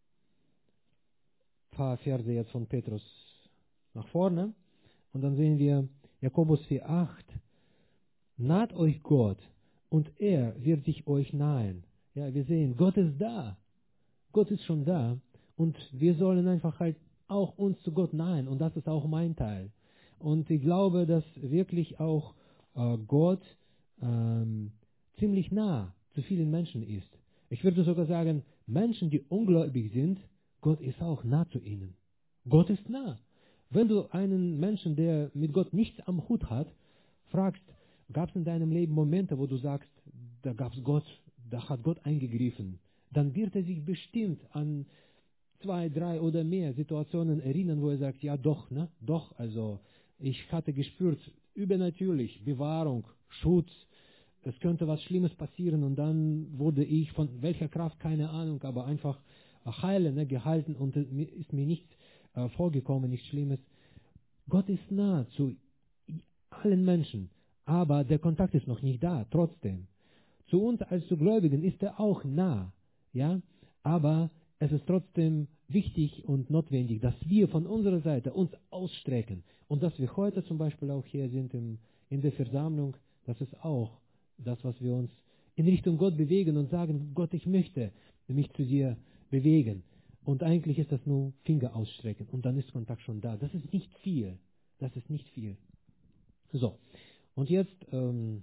paar Verse jetzt von Petrus nach vorne. Und dann sehen wir Jakobus 4,8, naht euch Gott und er wird sich euch nahen. Ja, wir sehen, Gott ist da. Gott ist schon da. Und wir sollen einfach halt auch uns zu Gott nahen. Und das ist auch mein Teil. Und ich glaube, dass wirklich auch Gott ziemlich nah zu vielen Menschen ist. Ich würde sogar sagen, Menschen, die ungläubig sind, Gott ist auch nah zu ihnen. Gott ist nah. Wenn du einen Menschen, der mit Gott nichts am Hut hat, fragst, gab es in deinem Leben Momente, wo du sagst, da gab es Gott, da hat Gott eingegriffen, dann wird er sich bestimmt an 2, 3 oder mehr Situationen erinnern, wo er sagt, ja doch, ne, doch, also ich hatte gespürt, übernatürlich, Bewahrung, Schutz, es könnte was Schlimmes passieren und dann wurde ich von welcher Kraft, keine Ahnung, aber einfach heile, ne, gehalten und ist mir nichts vorgekommen, nichts Schlimmes. Gott ist nah zu allen Menschen, aber der Kontakt ist noch nicht da, trotzdem. Zu uns als zu Gläubigen ist er auch nah, ja, aber es ist trotzdem wichtig und notwendig, dass wir von unserer Seite uns ausstrecken und dass wir heute zum Beispiel auch hier sind in der Versammlung, das ist auch das, was wir uns in Richtung Gott bewegen und sagen, Gott, ich möchte mich zu dir bewegen. Und eigentlich ist das nur Finger ausstrecken und dann ist Kontakt schon da. Das ist nicht viel. Das ist nicht viel. So, und jetzt halt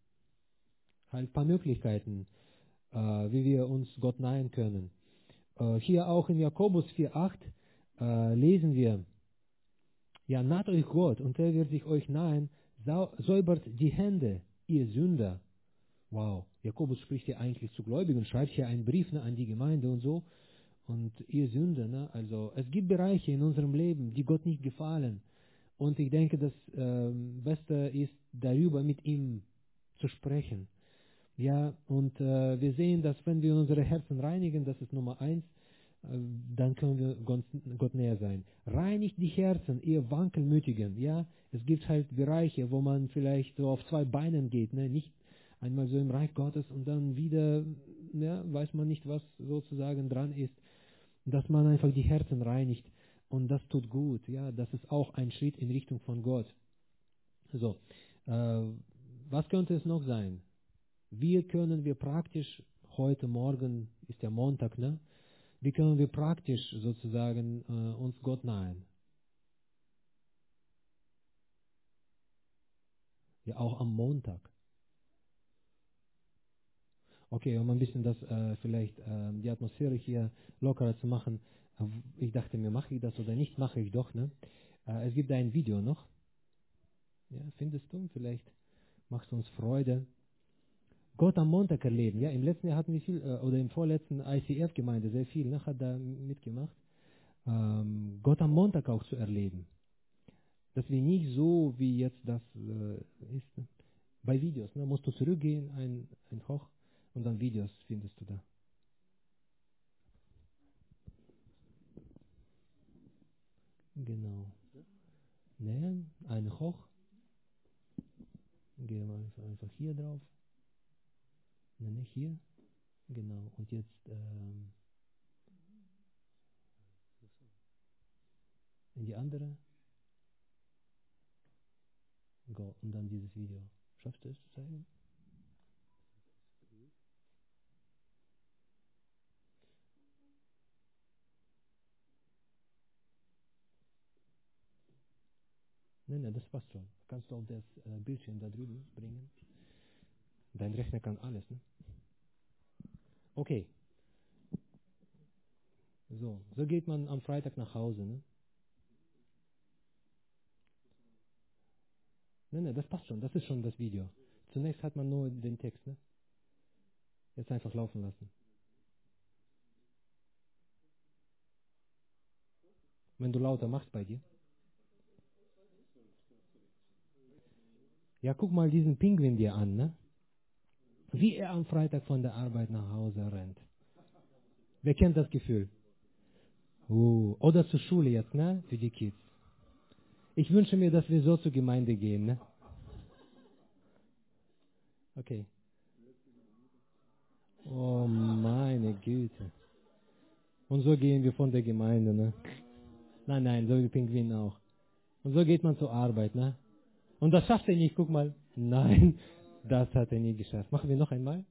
ein paar Möglichkeiten, wie wir uns Gott nahen können. Hier auch in Jakobus 4,8 lesen wir, ja, naht euch Gott und er wird sich euch nahen, säubert die Hände, ihr Sünder. Wow, Jakobus spricht hier eigentlich zu Gläubigen, schreibt hier einen Brief, ne, an die Gemeinde und so. Und ihr Sünder, ne, also es gibt Bereiche in unserem Leben, die Gott nicht gefallen. Und ich denke, das Beste ist, darüber mit ihm zu sprechen. Ja, und wir sehen, dass wenn wir unsere Herzen reinigen, das ist Nummer 1, dann können wir Gott näher sein. Reinigt die Herzen, ihr Wankelmütigen. Ja, es gibt halt Bereiche, wo man vielleicht so auf 2 Beinen geht, ne? Nicht einmal so im Reich Gottes und dann wieder, ja, weiß man nicht, was sozusagen dran ist, dass man einfach die Herzen reinigt. Und das tut gut. Ja, das ist auch ein Schritt in Richtung von Gott. So, was könnte es noch sein? Wie können wir praktisch, heute Morgen ist ja Montag, ne? Wie können wir praktisch sozusagen uns Gott nahen? Ja, auch am Montag. Okay, um ein bisschen das vielleicht die Atmosphäre hier lockerer zu machen. Ich dachte mir, mache ich das oder nicht? Mache ich doch, ne? Es gibt ein Video noch. Ja, findest du? Vielleicht machst du uns Freude. Gott am Montag erleben. Ja, im letzten Jahr hatten wir viel, oder im vorletzten ICF-Gemeinde sehr viel, ne, hat da mitgemacht. Gott am Montag auch zu erleben. Dass wir nicht so, wie jetzt das ist, ne? Bei Videos, ne, musst du zurückgehen, ein Hoch, und dann Videos findest du da. Genau. Ne, ein Hoch. Gehen wir einfach hier drauf. Ne, hier. Genau. Und jetzt in die andere. Go. Und dann dieses Video. Schaffst du es zu zeigen? Ne, das passt schon. Kannst du auch das Bildschirm da drüben bringen? Dein Rechner kann alles, ne? Okay. So geht man am Freitag nach Hause, ne? Ne, das passt schon. Das ist schon das Video. Zunächst hat man nur den Text, ne? Jetzt einfach laufen lassen. Wenn du lauter machst bei dir. Ja, guck mal diesen Pinguin dir an, ne? Wie er am Freitag von der Arbeit nach Hause rennt. Wer kennt das Gefühl? Oder zur Schule jetzt, ne? Für die Kids. Ich wünsche mir, dass wir so zur Gemeinde gehen, ne? Okay. Oh, meine Güte. Und so gehen wir von der Gemeinde, ne? Nein, so wie Pinguin auch. Und so geht man zur Arbeit, ne? Und das schafft er nicht, guck mal. Nein, das hat er nie geschafft. Machen wir noch einmal?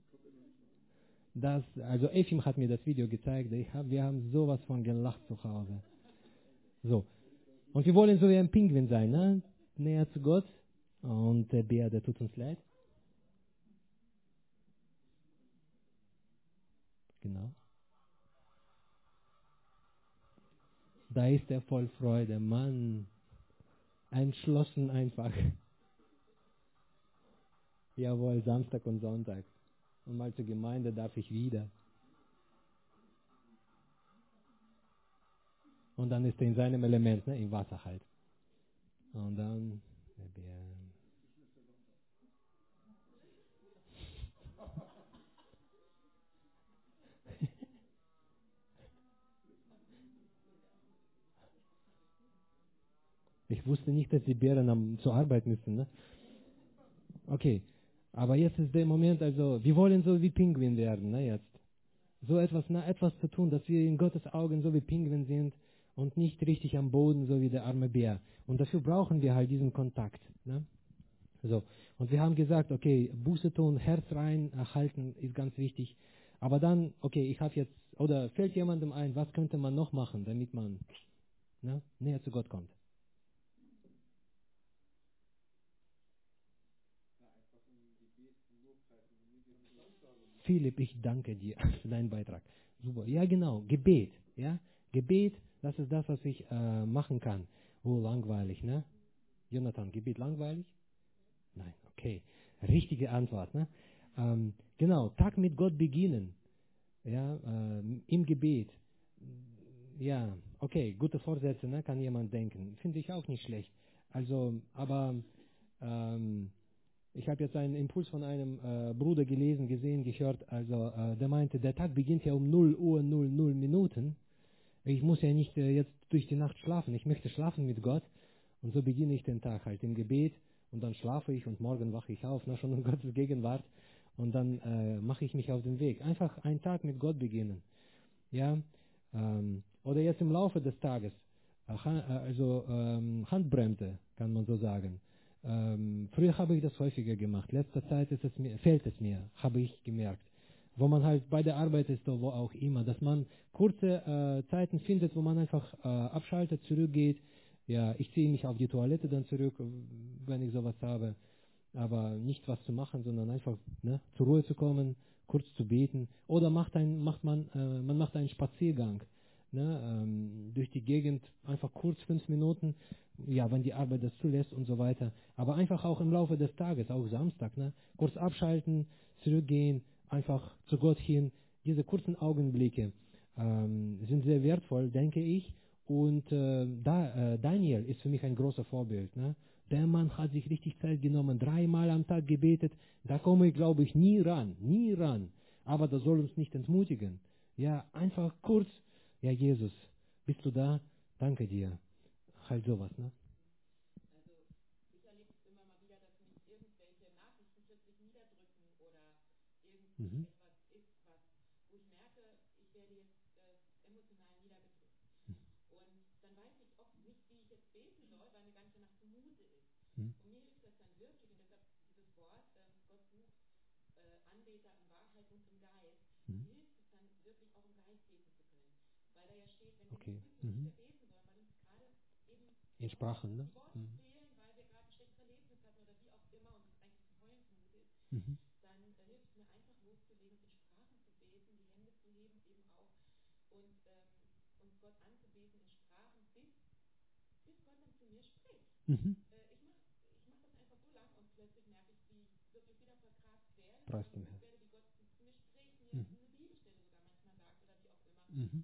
Also Efim hat mir das Video gezeigt. Wir haben sowas von gelacht zu Hause. So. Und wir wollen so wie ein Pinguin sein, ne? Näher zu Gott. Und der Bär, der tut uns leid. Genau. Da ist er voll Freude. Mann. Entschlossen einfach. Jawohl, Samstag und Sonntag. Und mal zur Gemeinde darf ich wieder. Und dann ist er in seinem Element, ne? Im Wasser halt. Und dann der Bär. Ich wusste nicht, dass die Bären zur Arbeit müssen, ne? Okay. Aber jetzt ist der Moment, also, wir wollen so wie Pinguin werden, ne, jetzt. So etwas zu tun, dass wir in Gottes Augen so wie Pinguin sind und nicht richtig am Boden, so wie der arme Bär. Und dafür brauchen wir halt diesen Kontakt, ne? So. Und wir haben gesagt, okay, Buße tun, Herz rein halten ist ganz wichtig. Aber dann, okay, ich habe jetzt, oder fällt jemandem ein, was könnte man noch machen, damit man, ne, näher zu Gott kommt? Philipp, ich danke dir für deinen Beitrag. Super. Ja, genau. Gebet. Ja, Gebet, das ist das, was ich machen kann. Oh, langweilig, ne? Jonathan, Gebet langweilig? Nein, okay. Richtige Antwort, ne? Genau, Tag mit Gott beginnen. Ja, im Gebet. Ja, okay, gute Vorsätze, ne? Kann jemand denken. Finde ich auch nicht schlecht. Also, aber ich habe jetzt einen Impuls von einem Bruder gelesen, gesehen, gehört, also der meinte, der Tag beginnt ja um 0:00 Ich muss ja nicht jetzt durch die Nacht schlafen, ich möchte schlafen mit Gott und so beginne ich den Tag halt im Gebet und dann schlafe ich und morgen wache ich auf, schon in Gottes Gegenwart und dann mache ich mich auf den Weg. Einfach einen Tag mit Gott beginnen. Ja, oder jetzt im Laufe des Tages, Handbremse, kann man so sagen. Früher habe ich das häufiger gemacht. Letzter Zeit fehlt es mir, habe ich gemerkt. Wo man halt bei der Arbeit ist oder wo auch immer, dass man kurze Zeiten findet, wo man einfach abschaltet, zurückgeht. Ja, ich ziehe mich auf die Toilette dann zurück, wenn ich sowas habe. Aber nicht was zu machen, sondern einfach zur Ruhe zu kommen, kurz zu beten. Oder man macht einen Spaziergang durch die Gegend, einfach kurz 5 Minuten, ja, wenn die Arbeit das zulässt und so weiter. Aber einfach auch im Laufe des Tages, auch Samstag, kurz abschalten, zurückgehen, einfach zu Gott hin. Diese kurzen Augenblicke sind sehr wertvoll, denke ich. Und Daniel ist für mich ein großer Vorbild. Der Mann hat sich richtig Zeit genommen, 3-mal am Tag gebetet. Da komme ich, glaube ich, nie ran. Aber das soll uns nicht entmutigen. Ja, einfach kurz, ja, Jesus, bist du da? Danke dir. Halt sowas, ne? Mhm. Mhm. Mhm. Okay. Mhm. In Sprachen, ne? Mhm. Mhm. Mhm. Preis dem Herrn. Mhm. Mhm.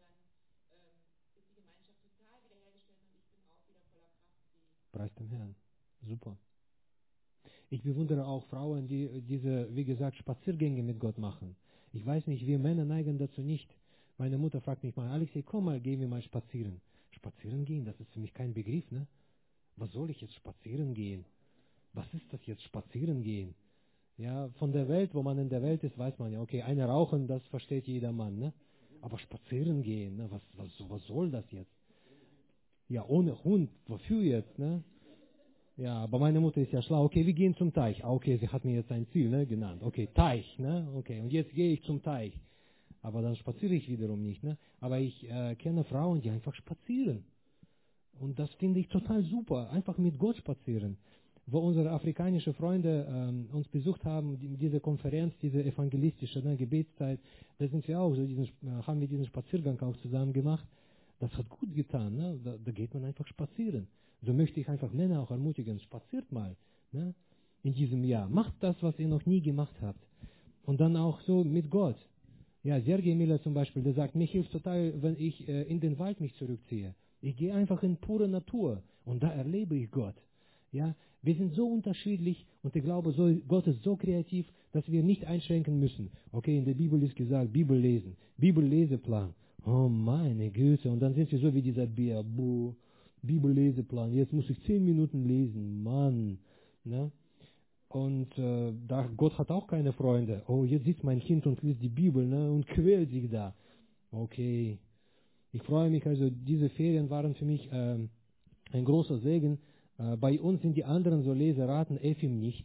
Preis dem Herrn. Super. Ich bewundere auch Frauen, die diese, wie gesagt, Spaziergänge mit Gott machen. Ich weiß nicht, wir Männer neigen dazu nicht. Meine Mutter fragt mich mal, Alexei, komm mal, gehen wir mal spazieren. Spazieren gehen, das ist für mich kein Begriff, ne? Was soll ich jetzt spazieren gehen? Was ist das jetzt, spazieren gehen? Ja, von der Welt, wo man in der Welt ist, weiß man ja, okay, eine rauchen, das versteht jeder Mann, ne? Aber spazieren gehen, ne? Was soll das jetzt? Ja, ohne Hund, wofür jetzt, ne? Ja, aber meine Mutter ist ja schlau. Okay, wir gehen zum Teich. Ah, okay, sie hat mir jetzt ein Ziel, ne, genannt. Okay, Teich, ne? Okay, und jetzt gehe ich zum Teich. Aber dann spaziere ich wiederum nicht, ne? Aber ich kenne Frauen, die einfach spazieren. Und das finde ich total super. Einfach mit Gott spazieren. Wo unsere afrikanischen Freunde uns besucht haben, diese Konferenz, diese evangelistische Gebetszeit, da sind wir auch, haben wir diesen Spaziergang auch zusammen gemacht. Das hat gut getan, ne? Da geht man einfach spazieren. So möchte ich einfach Männer auch ermutigen, spaziert mal, ne? In diesem Jahr. Macht das, was ihr noch nie gemacht habt. Und dann auch so mit Gott. Ja, Sergei Miller zum Beispiel, der sagt, mir hilft total, wenn ich in den Wald mich zurückziehe. Ich gehe einfach in pure Natur und da erlebe ich Gott. Ja, wir sind so unterschiedlich und ich glaube, Gott ist so kreativ, dass wir nicht einschränken müssen. Okay, in der Bibel ist gesagt, Bibel lesen, Bibelleseplan. Oh meine Güte, und dann sind wir so wie dieser Bär, Bibelleseplan, jetzt muss ich 10 Minuten lesen, Mann. Ne? Und Gott hat auch keine Freunde. Oh, jetzt sitzt mein Kind und liest die Bibel, ne, und quält sich da. Okay. Ich freue mich, also diese Ferien waren für mich ein großer Segen. Bei uns sind die anderen so Leseraten, Efim nicht.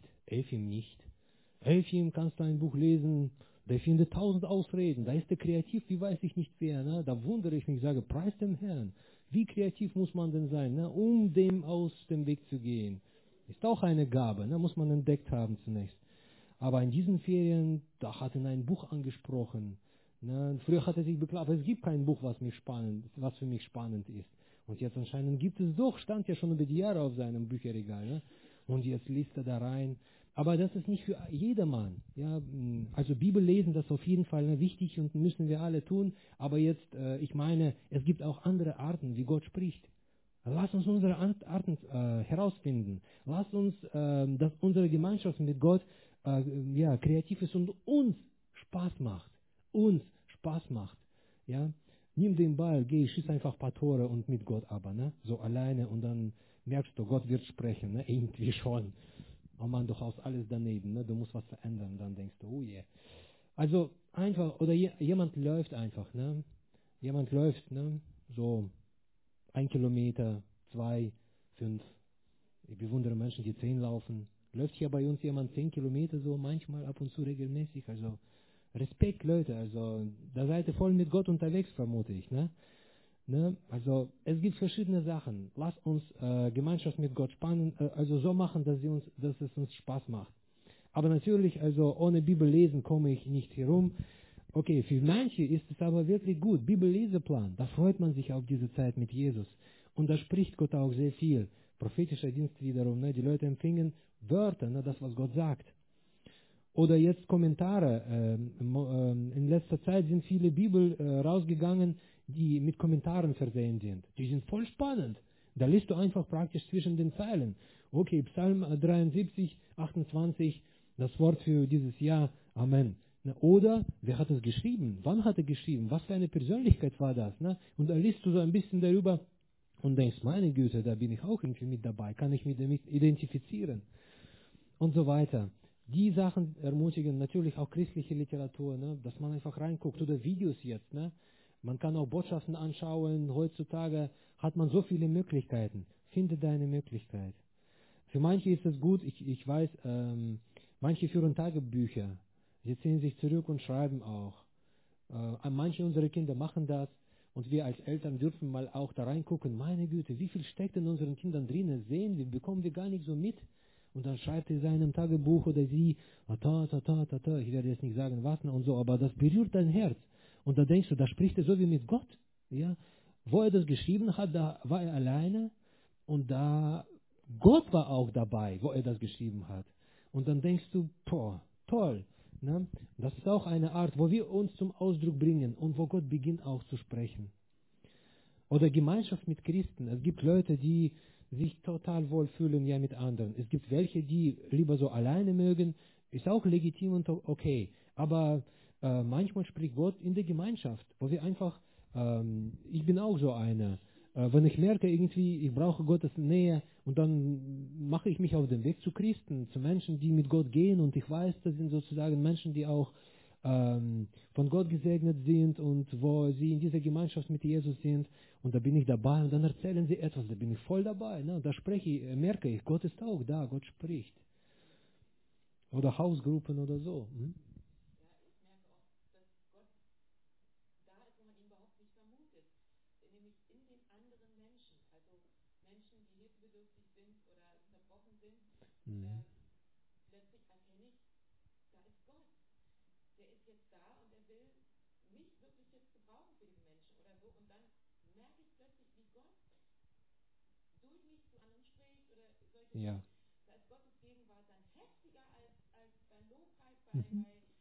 Efim kannst du ein Buch lesen, der findet 1000 Ausreden. Da ist er kreativ, wie weiß ich nicht wer. Ne? Da wundere ich mich, sage, preis dem Herrn. Wie kreativ muss man denn sein, ne? Um dem aus dem Weg zu gehen. Ist auch eine Gabe, ne? Muss man entdeckt haben zunächst. Aber in diesen Ferien, da hat er ein Buch angesprochen. Ne? Früher hat er sich beklagt, es gibt kein Buch, was für mich spannend ist. Und jetzt anscheinend gibt es doch, stand ja schon über die Jahre auf seinem Bücherregal. Ne? Und jetzt liest er da rein. Aber das ist nicht für jedermann. Ja? Also Bibel lesen, das ist auf jeden Fall wichtig und müssen wir alle tun. Aber jetzt, ich meine, es gibt auch andere Arten, wie Gott spricht. Lass uns unsere Arten herausfinden. Lass uns, dass unsere Gemeinschaft mit Gott kreativ ist und uns Spaß macht. Ja? Nimm den Ball, geh, schieß einfach ein paar Tore und mit Gott aber, ne? So alleine und dann merkst du, Gott wird sprechen, ne? Irgendwie schon. Oh Mann, du haust alles daneben, ne? Du musst was verändern, dann denkst du, oh yeah. Also einfach, oder jemand läuft einfach, ne? Jemand läuft, ne? So 1 Kilometer, 2, 5. Ich bewundere Menschen, die 10 laufen. Läuft hier bei uns jemand 10 Kilometer so, manchmal ab und zu regelmäßig, also Respekt, Leute, also da seid ihr voll mit Gott unterwegs, vermute ich, ne? Also es gibt verschiedene Sachen. Lasst uns Gemeinschaft mit Gott also so machen, dass es uns Spaß macht. Aber natürlich, also ohne Bibel lesen komme ich nicht herum. Okay, für manche ist es aber wirklich gut. Bibelleseplan, da freut man sich auf diese Zeit mit Jesus. Und da spricht Gott auch sehr viel. Prophetischer Dienst wiederum, ne? Die Leute empfingen Wörter, ne? Das, was Gott sagt. Oder jetzt Kommentare. In letzter Zeit sind viele Bibel rausgegangen, die mit Kommentaren versehen sind. Die sind voll spannend. Da liest du einfach praktisch zwischen den Zeilen. Okay, Psalm 73, 28, das Wort für dieses Jahr, Amen. Oder, wer hat es geschrieben? Wann hat er geschrieben? Was für eine Persönlichkeit war das? Ne? Und da liest du so ein bisschen darüber und denkst, meine Güte, da bin ich auch irgendwie mit dabei. Kann ich mich damit identifizieren? Und so weiter. Die Sachen ermutigen natürlich auch christliche Literatur, ne? Dass man einfach reinguckt. Oder Videos jetzt. Ne? Man kann auch Botschaften anschauen. Heutzutage hat man so viele Möglichkeiten. Finde deine Möglichkeit. Für manche ist es gut, ich weiß, manche führen Tagebücher. Sie ziehen sich zurück und schreiben auch. Manche unserer Kinder machen das. Und wir als Eltern dürfen mal auch da reingucken. Meine Güte, wie viel steckt in unseren Kindern drin? Sehen wir, bekommen wir gar nicht so mit. Und dann schreibt er seinem Tagebuch oder sie, ich werde jetzt nicht sagen was und so, aber das berührt dein Herz. Und da denkst du, da spricht er so wie mit Gott. Ja? Wo er das geschrieben hat, da war er alleine und da Gott war auch dabei, wo er das geschrieben hat. Und dann denkst du, toll. Ne? Das ist auch eine Art, wo wir uns zum Ausdruck bringen und wo Gott beginnt auch zu sprechen. Oder Gemeinschaft mit Christen. Es gibt Leute, die sich total wohlfühlen ja mit anderen. Es gibt welche, die lieber so alleine mögen. Ist auch legitim und okay. Aber manchmal spricht Gott in der Gemeinschaft, wo wir einfach, ich bin auch so einer, wenn ich merke irgendwie, ich brauche Gottes Nähe und dann mache ich mich auf den Weg zu Christen, zu Menschen, die mit Gott gehen und ich weiß, das sind sozusagen Menschen, die auch von Gott gesegnet sind und wo sie in dieser Gemeinschaft mit Jesus sind und da bin ich dabei und dann erzählen sie etwas, da bin ich voll dabei, ne? Da merke ich, Gott ist auch da, Gott spricht. Oder Hausgruppen oder so. Hm? Mhm. Ja. Mhm.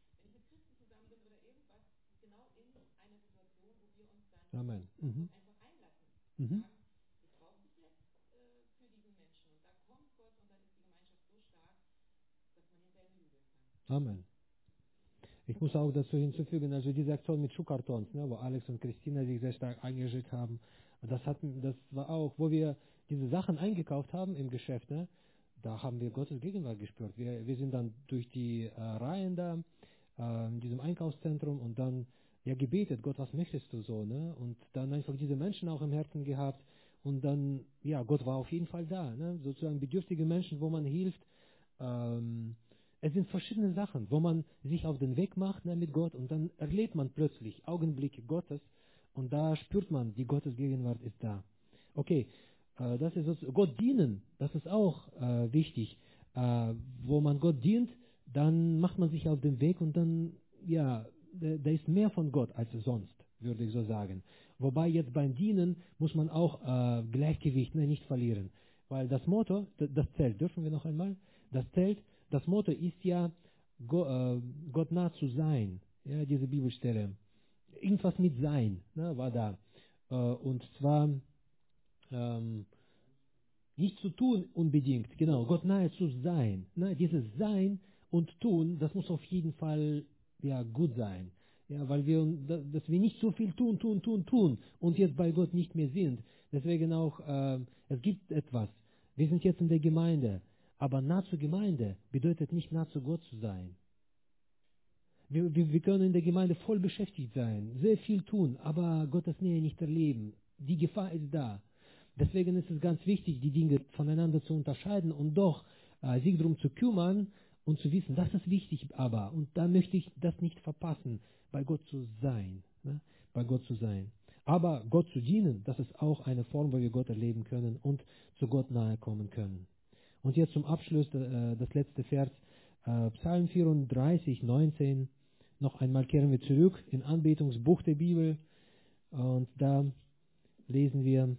Amen. Mhm. Mhm. Amen. Ich muss auch dazu hinzufügen, also diese Aktion mit Schuhkartons, ne, wo Alex und Christina sich sehr stark engagiert haben, das war auch, wo wir diese Sachen eingekauft haben im Geschäft, ne, da haben wir Gottes Gegenwart gespürt. Wir sind dann durch die Reihen da, in diesem Einkaufszentrum und dann ja gebetet, Gott, was möchtest du so, ne? Und dann einfach diese Menschen auch im Herzen gehabt und dann, ja, Gott war auf jeden Fall da, ne? Sozusagen bedürftige Menschen, wo man hilft. Es sind verschiedene Sachen, wo man sich auf den Weg macht, ne, mit Gott und dann erlebt man plötzlich Augenblicke Gottes und da spürt man, die Gottes Gegenwart ist da. Okay, das ist Gott dienen, das ist auch wichtig. Wo man Gott dient, dann macht man sich auf den Weg und dann, ja, da ist mehr von Gott als sonst, würde ich so sagen. Wobei jetzt beim Dienen muss man auch Gleichgewicht nicht verlieren. Weil das Motto, das Zelt, dürfen wir noch einmal? Das Motto ist ja, Gott nah zu sein. Ja, diese Bibelstelle. Irgendwas mit Sein, ne, war da. Und zwar nicht zu tun unbedingt, genau, Gott nahe zu sein. Ne, dieses Sein und Tun, das muss auf jeden Fall ja, gut sein. Ja, weil dass wir nicht so viel tun und jetzt bei Gott nicht mehr sind. Deswegen auch, es gibt etwas. Wir sind jetzt in der Gemeinde, aber nah zur Gemeinde bedeutet nicht nah zu Gott zu sein. Wir können in der Gemeinde voll beschäftigt sein, sehr viel tun, aber Gottes Nähe nicht erleben. Die Gefahr ist da. Deswegen ist es ganz wichtig, die Dinge voneinander zu unterscheiden und doch sich darum zu kümmern und zu wissen, das ist wichtig aber. Und da möchte ich das nicht verpassen, bei Gott zu sein. Ne? Bei Gott zu sein. Aber Gott zu dienen, das ist auch eine Form, wo wir Gott erleben können und zu Gott nahe kommen können. Und jetzt zum Abschluss das letzte Vers, Psalm 34, 19. Noch einmal kehren wir zurück in Anbetungsbuch der Bibel und da lesen wir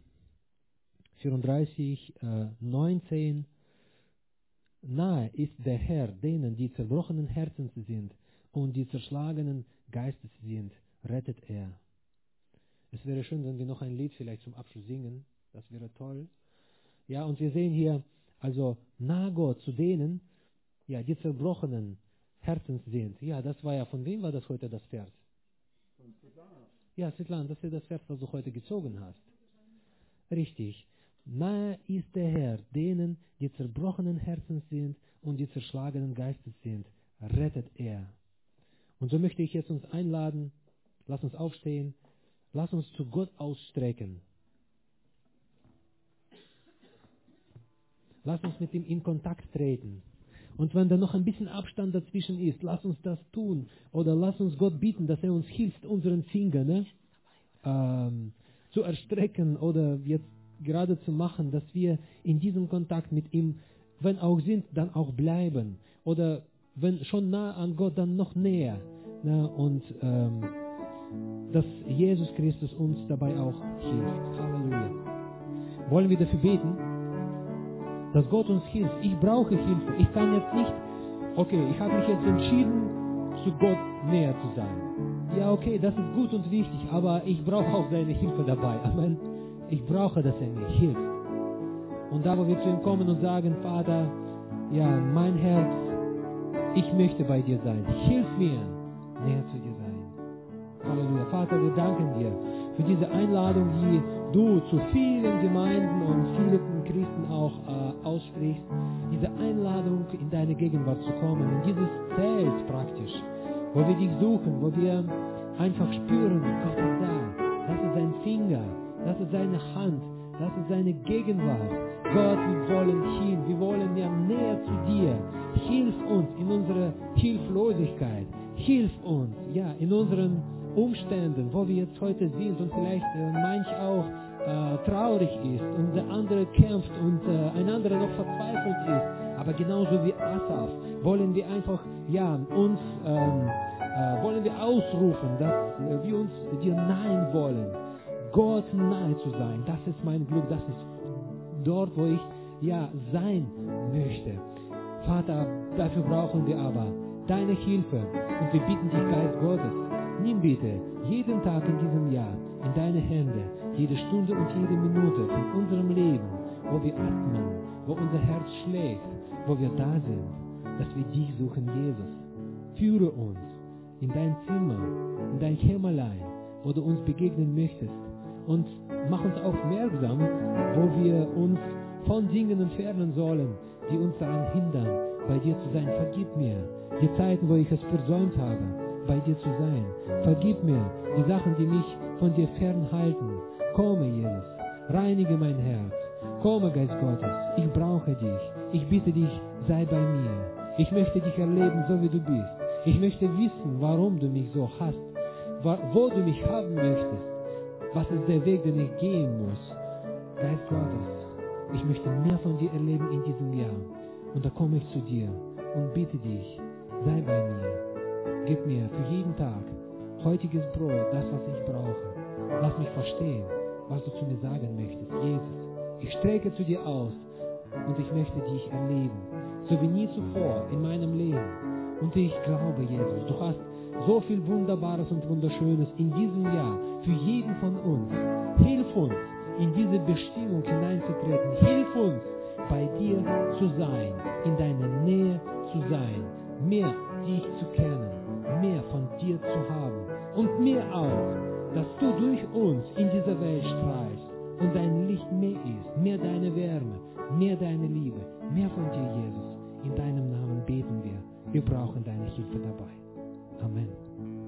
34, 19. Nahe ist der Herr denen, die zerbrochenen Herzens sind und die zerschlagenen Geistes sind, rettet er. Es wäre schön, wenn wir noch ein Lied vielleicht zum Abschluss singen. Das wäre toll. Ja, und wir sehen hier, also nahe Gott zu denen, ja, die zerbrochenen Herzens sind. Ja, das war ja, von wem war das heute das Vers? Von Svetlana. Ja, Svetlana, das ist das Vers, was du heute gezogen hast. Richtig. Nahe ist der Herr denen, die zerbrochenen Herzens sind und die zerschlagenen Geistes sind. Rettet er. Und so möchte ich jetzt uns einladen, lass uns aufstehen, lass uns zu Gott ausstrecken. Lass uns mit ihm in Kontakt treten. Und wenn da noch ein bisschen Abstand dazwischen ist, lass uns das tun. Oder lass uns Gott bitten, dass er uns hilft, unseren Finger zu erstrecken oder jetzt gerade zu machen, dass wir in diesem Kontakt mit ihm, wenn auch sind, dann auch bleiben. Oder wenn schon nah an Gott, dann noch näher. Und dass Jesus Christus uns dabei auch hilft. Halleluja. Wollen wir dafür beten? Dass Gott uns hilft. Ich brauche Hilfe. Ich kann jetzt nicht, okay, ich habe mich jetzt entschieden, zu Gott näher zu sein. Ja, okay, das ist gut und wichtig, aber ich brauche auch seine Hilfe dabei. Amen. Ich brauche, dass er mir hilft. Und da, wo wir zu ihm kommen und sagen, Vater, ja, mein Herz, ich möchte bei dir sein. Hilf mir, näher zu dir Halleluja. Vater, wir danken dir für diese Einladung, die du zu vielen Gemeinden und vielen Christen auch aussprichst. Diese Einladung, in deine Gegenwart zu kommen, in dieses Zelt praktisch, wo wir dich suchen, wo wir einfach spüren, Gott ist da. Das ist sein Finger, das ist seine Hand, das ist seine Gegenwart. Gott, wir wollen hin, wir wollen ja näher zu dir. Hilf uns in unserer Hilflosigkeit. Hilf uns, ja, in unseren Umständen, wo wir jetzt heute sind und vielleicht manch auch traurig ist und der andere kämpft und ein anderer noch verzweifelt ist. Aber genauso wie Asaf wollen wir einfach, ja, uns wollen wir ausrufen, dass wir uns dir nahen wollen. Gott nahe zu sein, das ist mein Glück, das ist dort, wo ich ja sein möchte. Vater, dafür brauchen wir aber deine Hilfe und wir bitten dich, Geist Gottes, nimm bitte jeden Tag in diesem Jahr in deine Hände, jede Stunde und jede Minute von unserem Leben, wo wir atmen, wo unser Herz schlägt, wo wir da sind, dass wir dich suchen, Jesus. Führe uns in dein Zimmer, in dein Kämmerlein, wo du uns begegnen möchtest und mach uns aufmerksam, wo wir uns von Dingen entfernen sollen, die uns daran hindern, bei dir zu sein. Vergib mir die Zeiten, wo ich es versäumt habe, bei dir zu sein. Vergib mir die Sachen, die mich von dir fernhalten. Komme, Jesus, reinige mein Herz. Komme, Geist Gottes, ich brauche dich. Ich bitte dich, sei bei mir. Ich möchte dich erleben, so wie du bist. Ich möchte wissen, warum du mich so hast, wo du mich haben möchtest. Was ist der Weg, den ich gehen muss? Geist Gottes, ich möchte mehr von dir erleben in diesem Jahr. Und da komme ich zu dir und bitte dich, sei bei mir. Gib mir für jeden Tag heutiges Brot, das, was ich brauche. Lass mich verstehen, was du zu mir sagen möchtest. Jesus, ich strecke zu dir aus und ich möchte dich erleben, so wie nie zuvor in meinem Leben. Und ich glaube, Jesus, du hast so viel Wunderbares und Wunderschönes in diesem Jahr für jeden von uns. Hilf uns, in diese Bestimmung hineinzutreten. Hilf uns, bei dir zu sein, in deiner Nähe zu sein, mehr dich zu kennen, mehr von dir zu haben und mehr auch, dass du durch uns in dieser Welt strahlst und dein Licht mehr ist, mehr deine Wärme, mehr deine Liebe, mehr von dir, Jesus. In deinem Namen beten wir. Wir brauchen deine Hilfe dabei. Amen.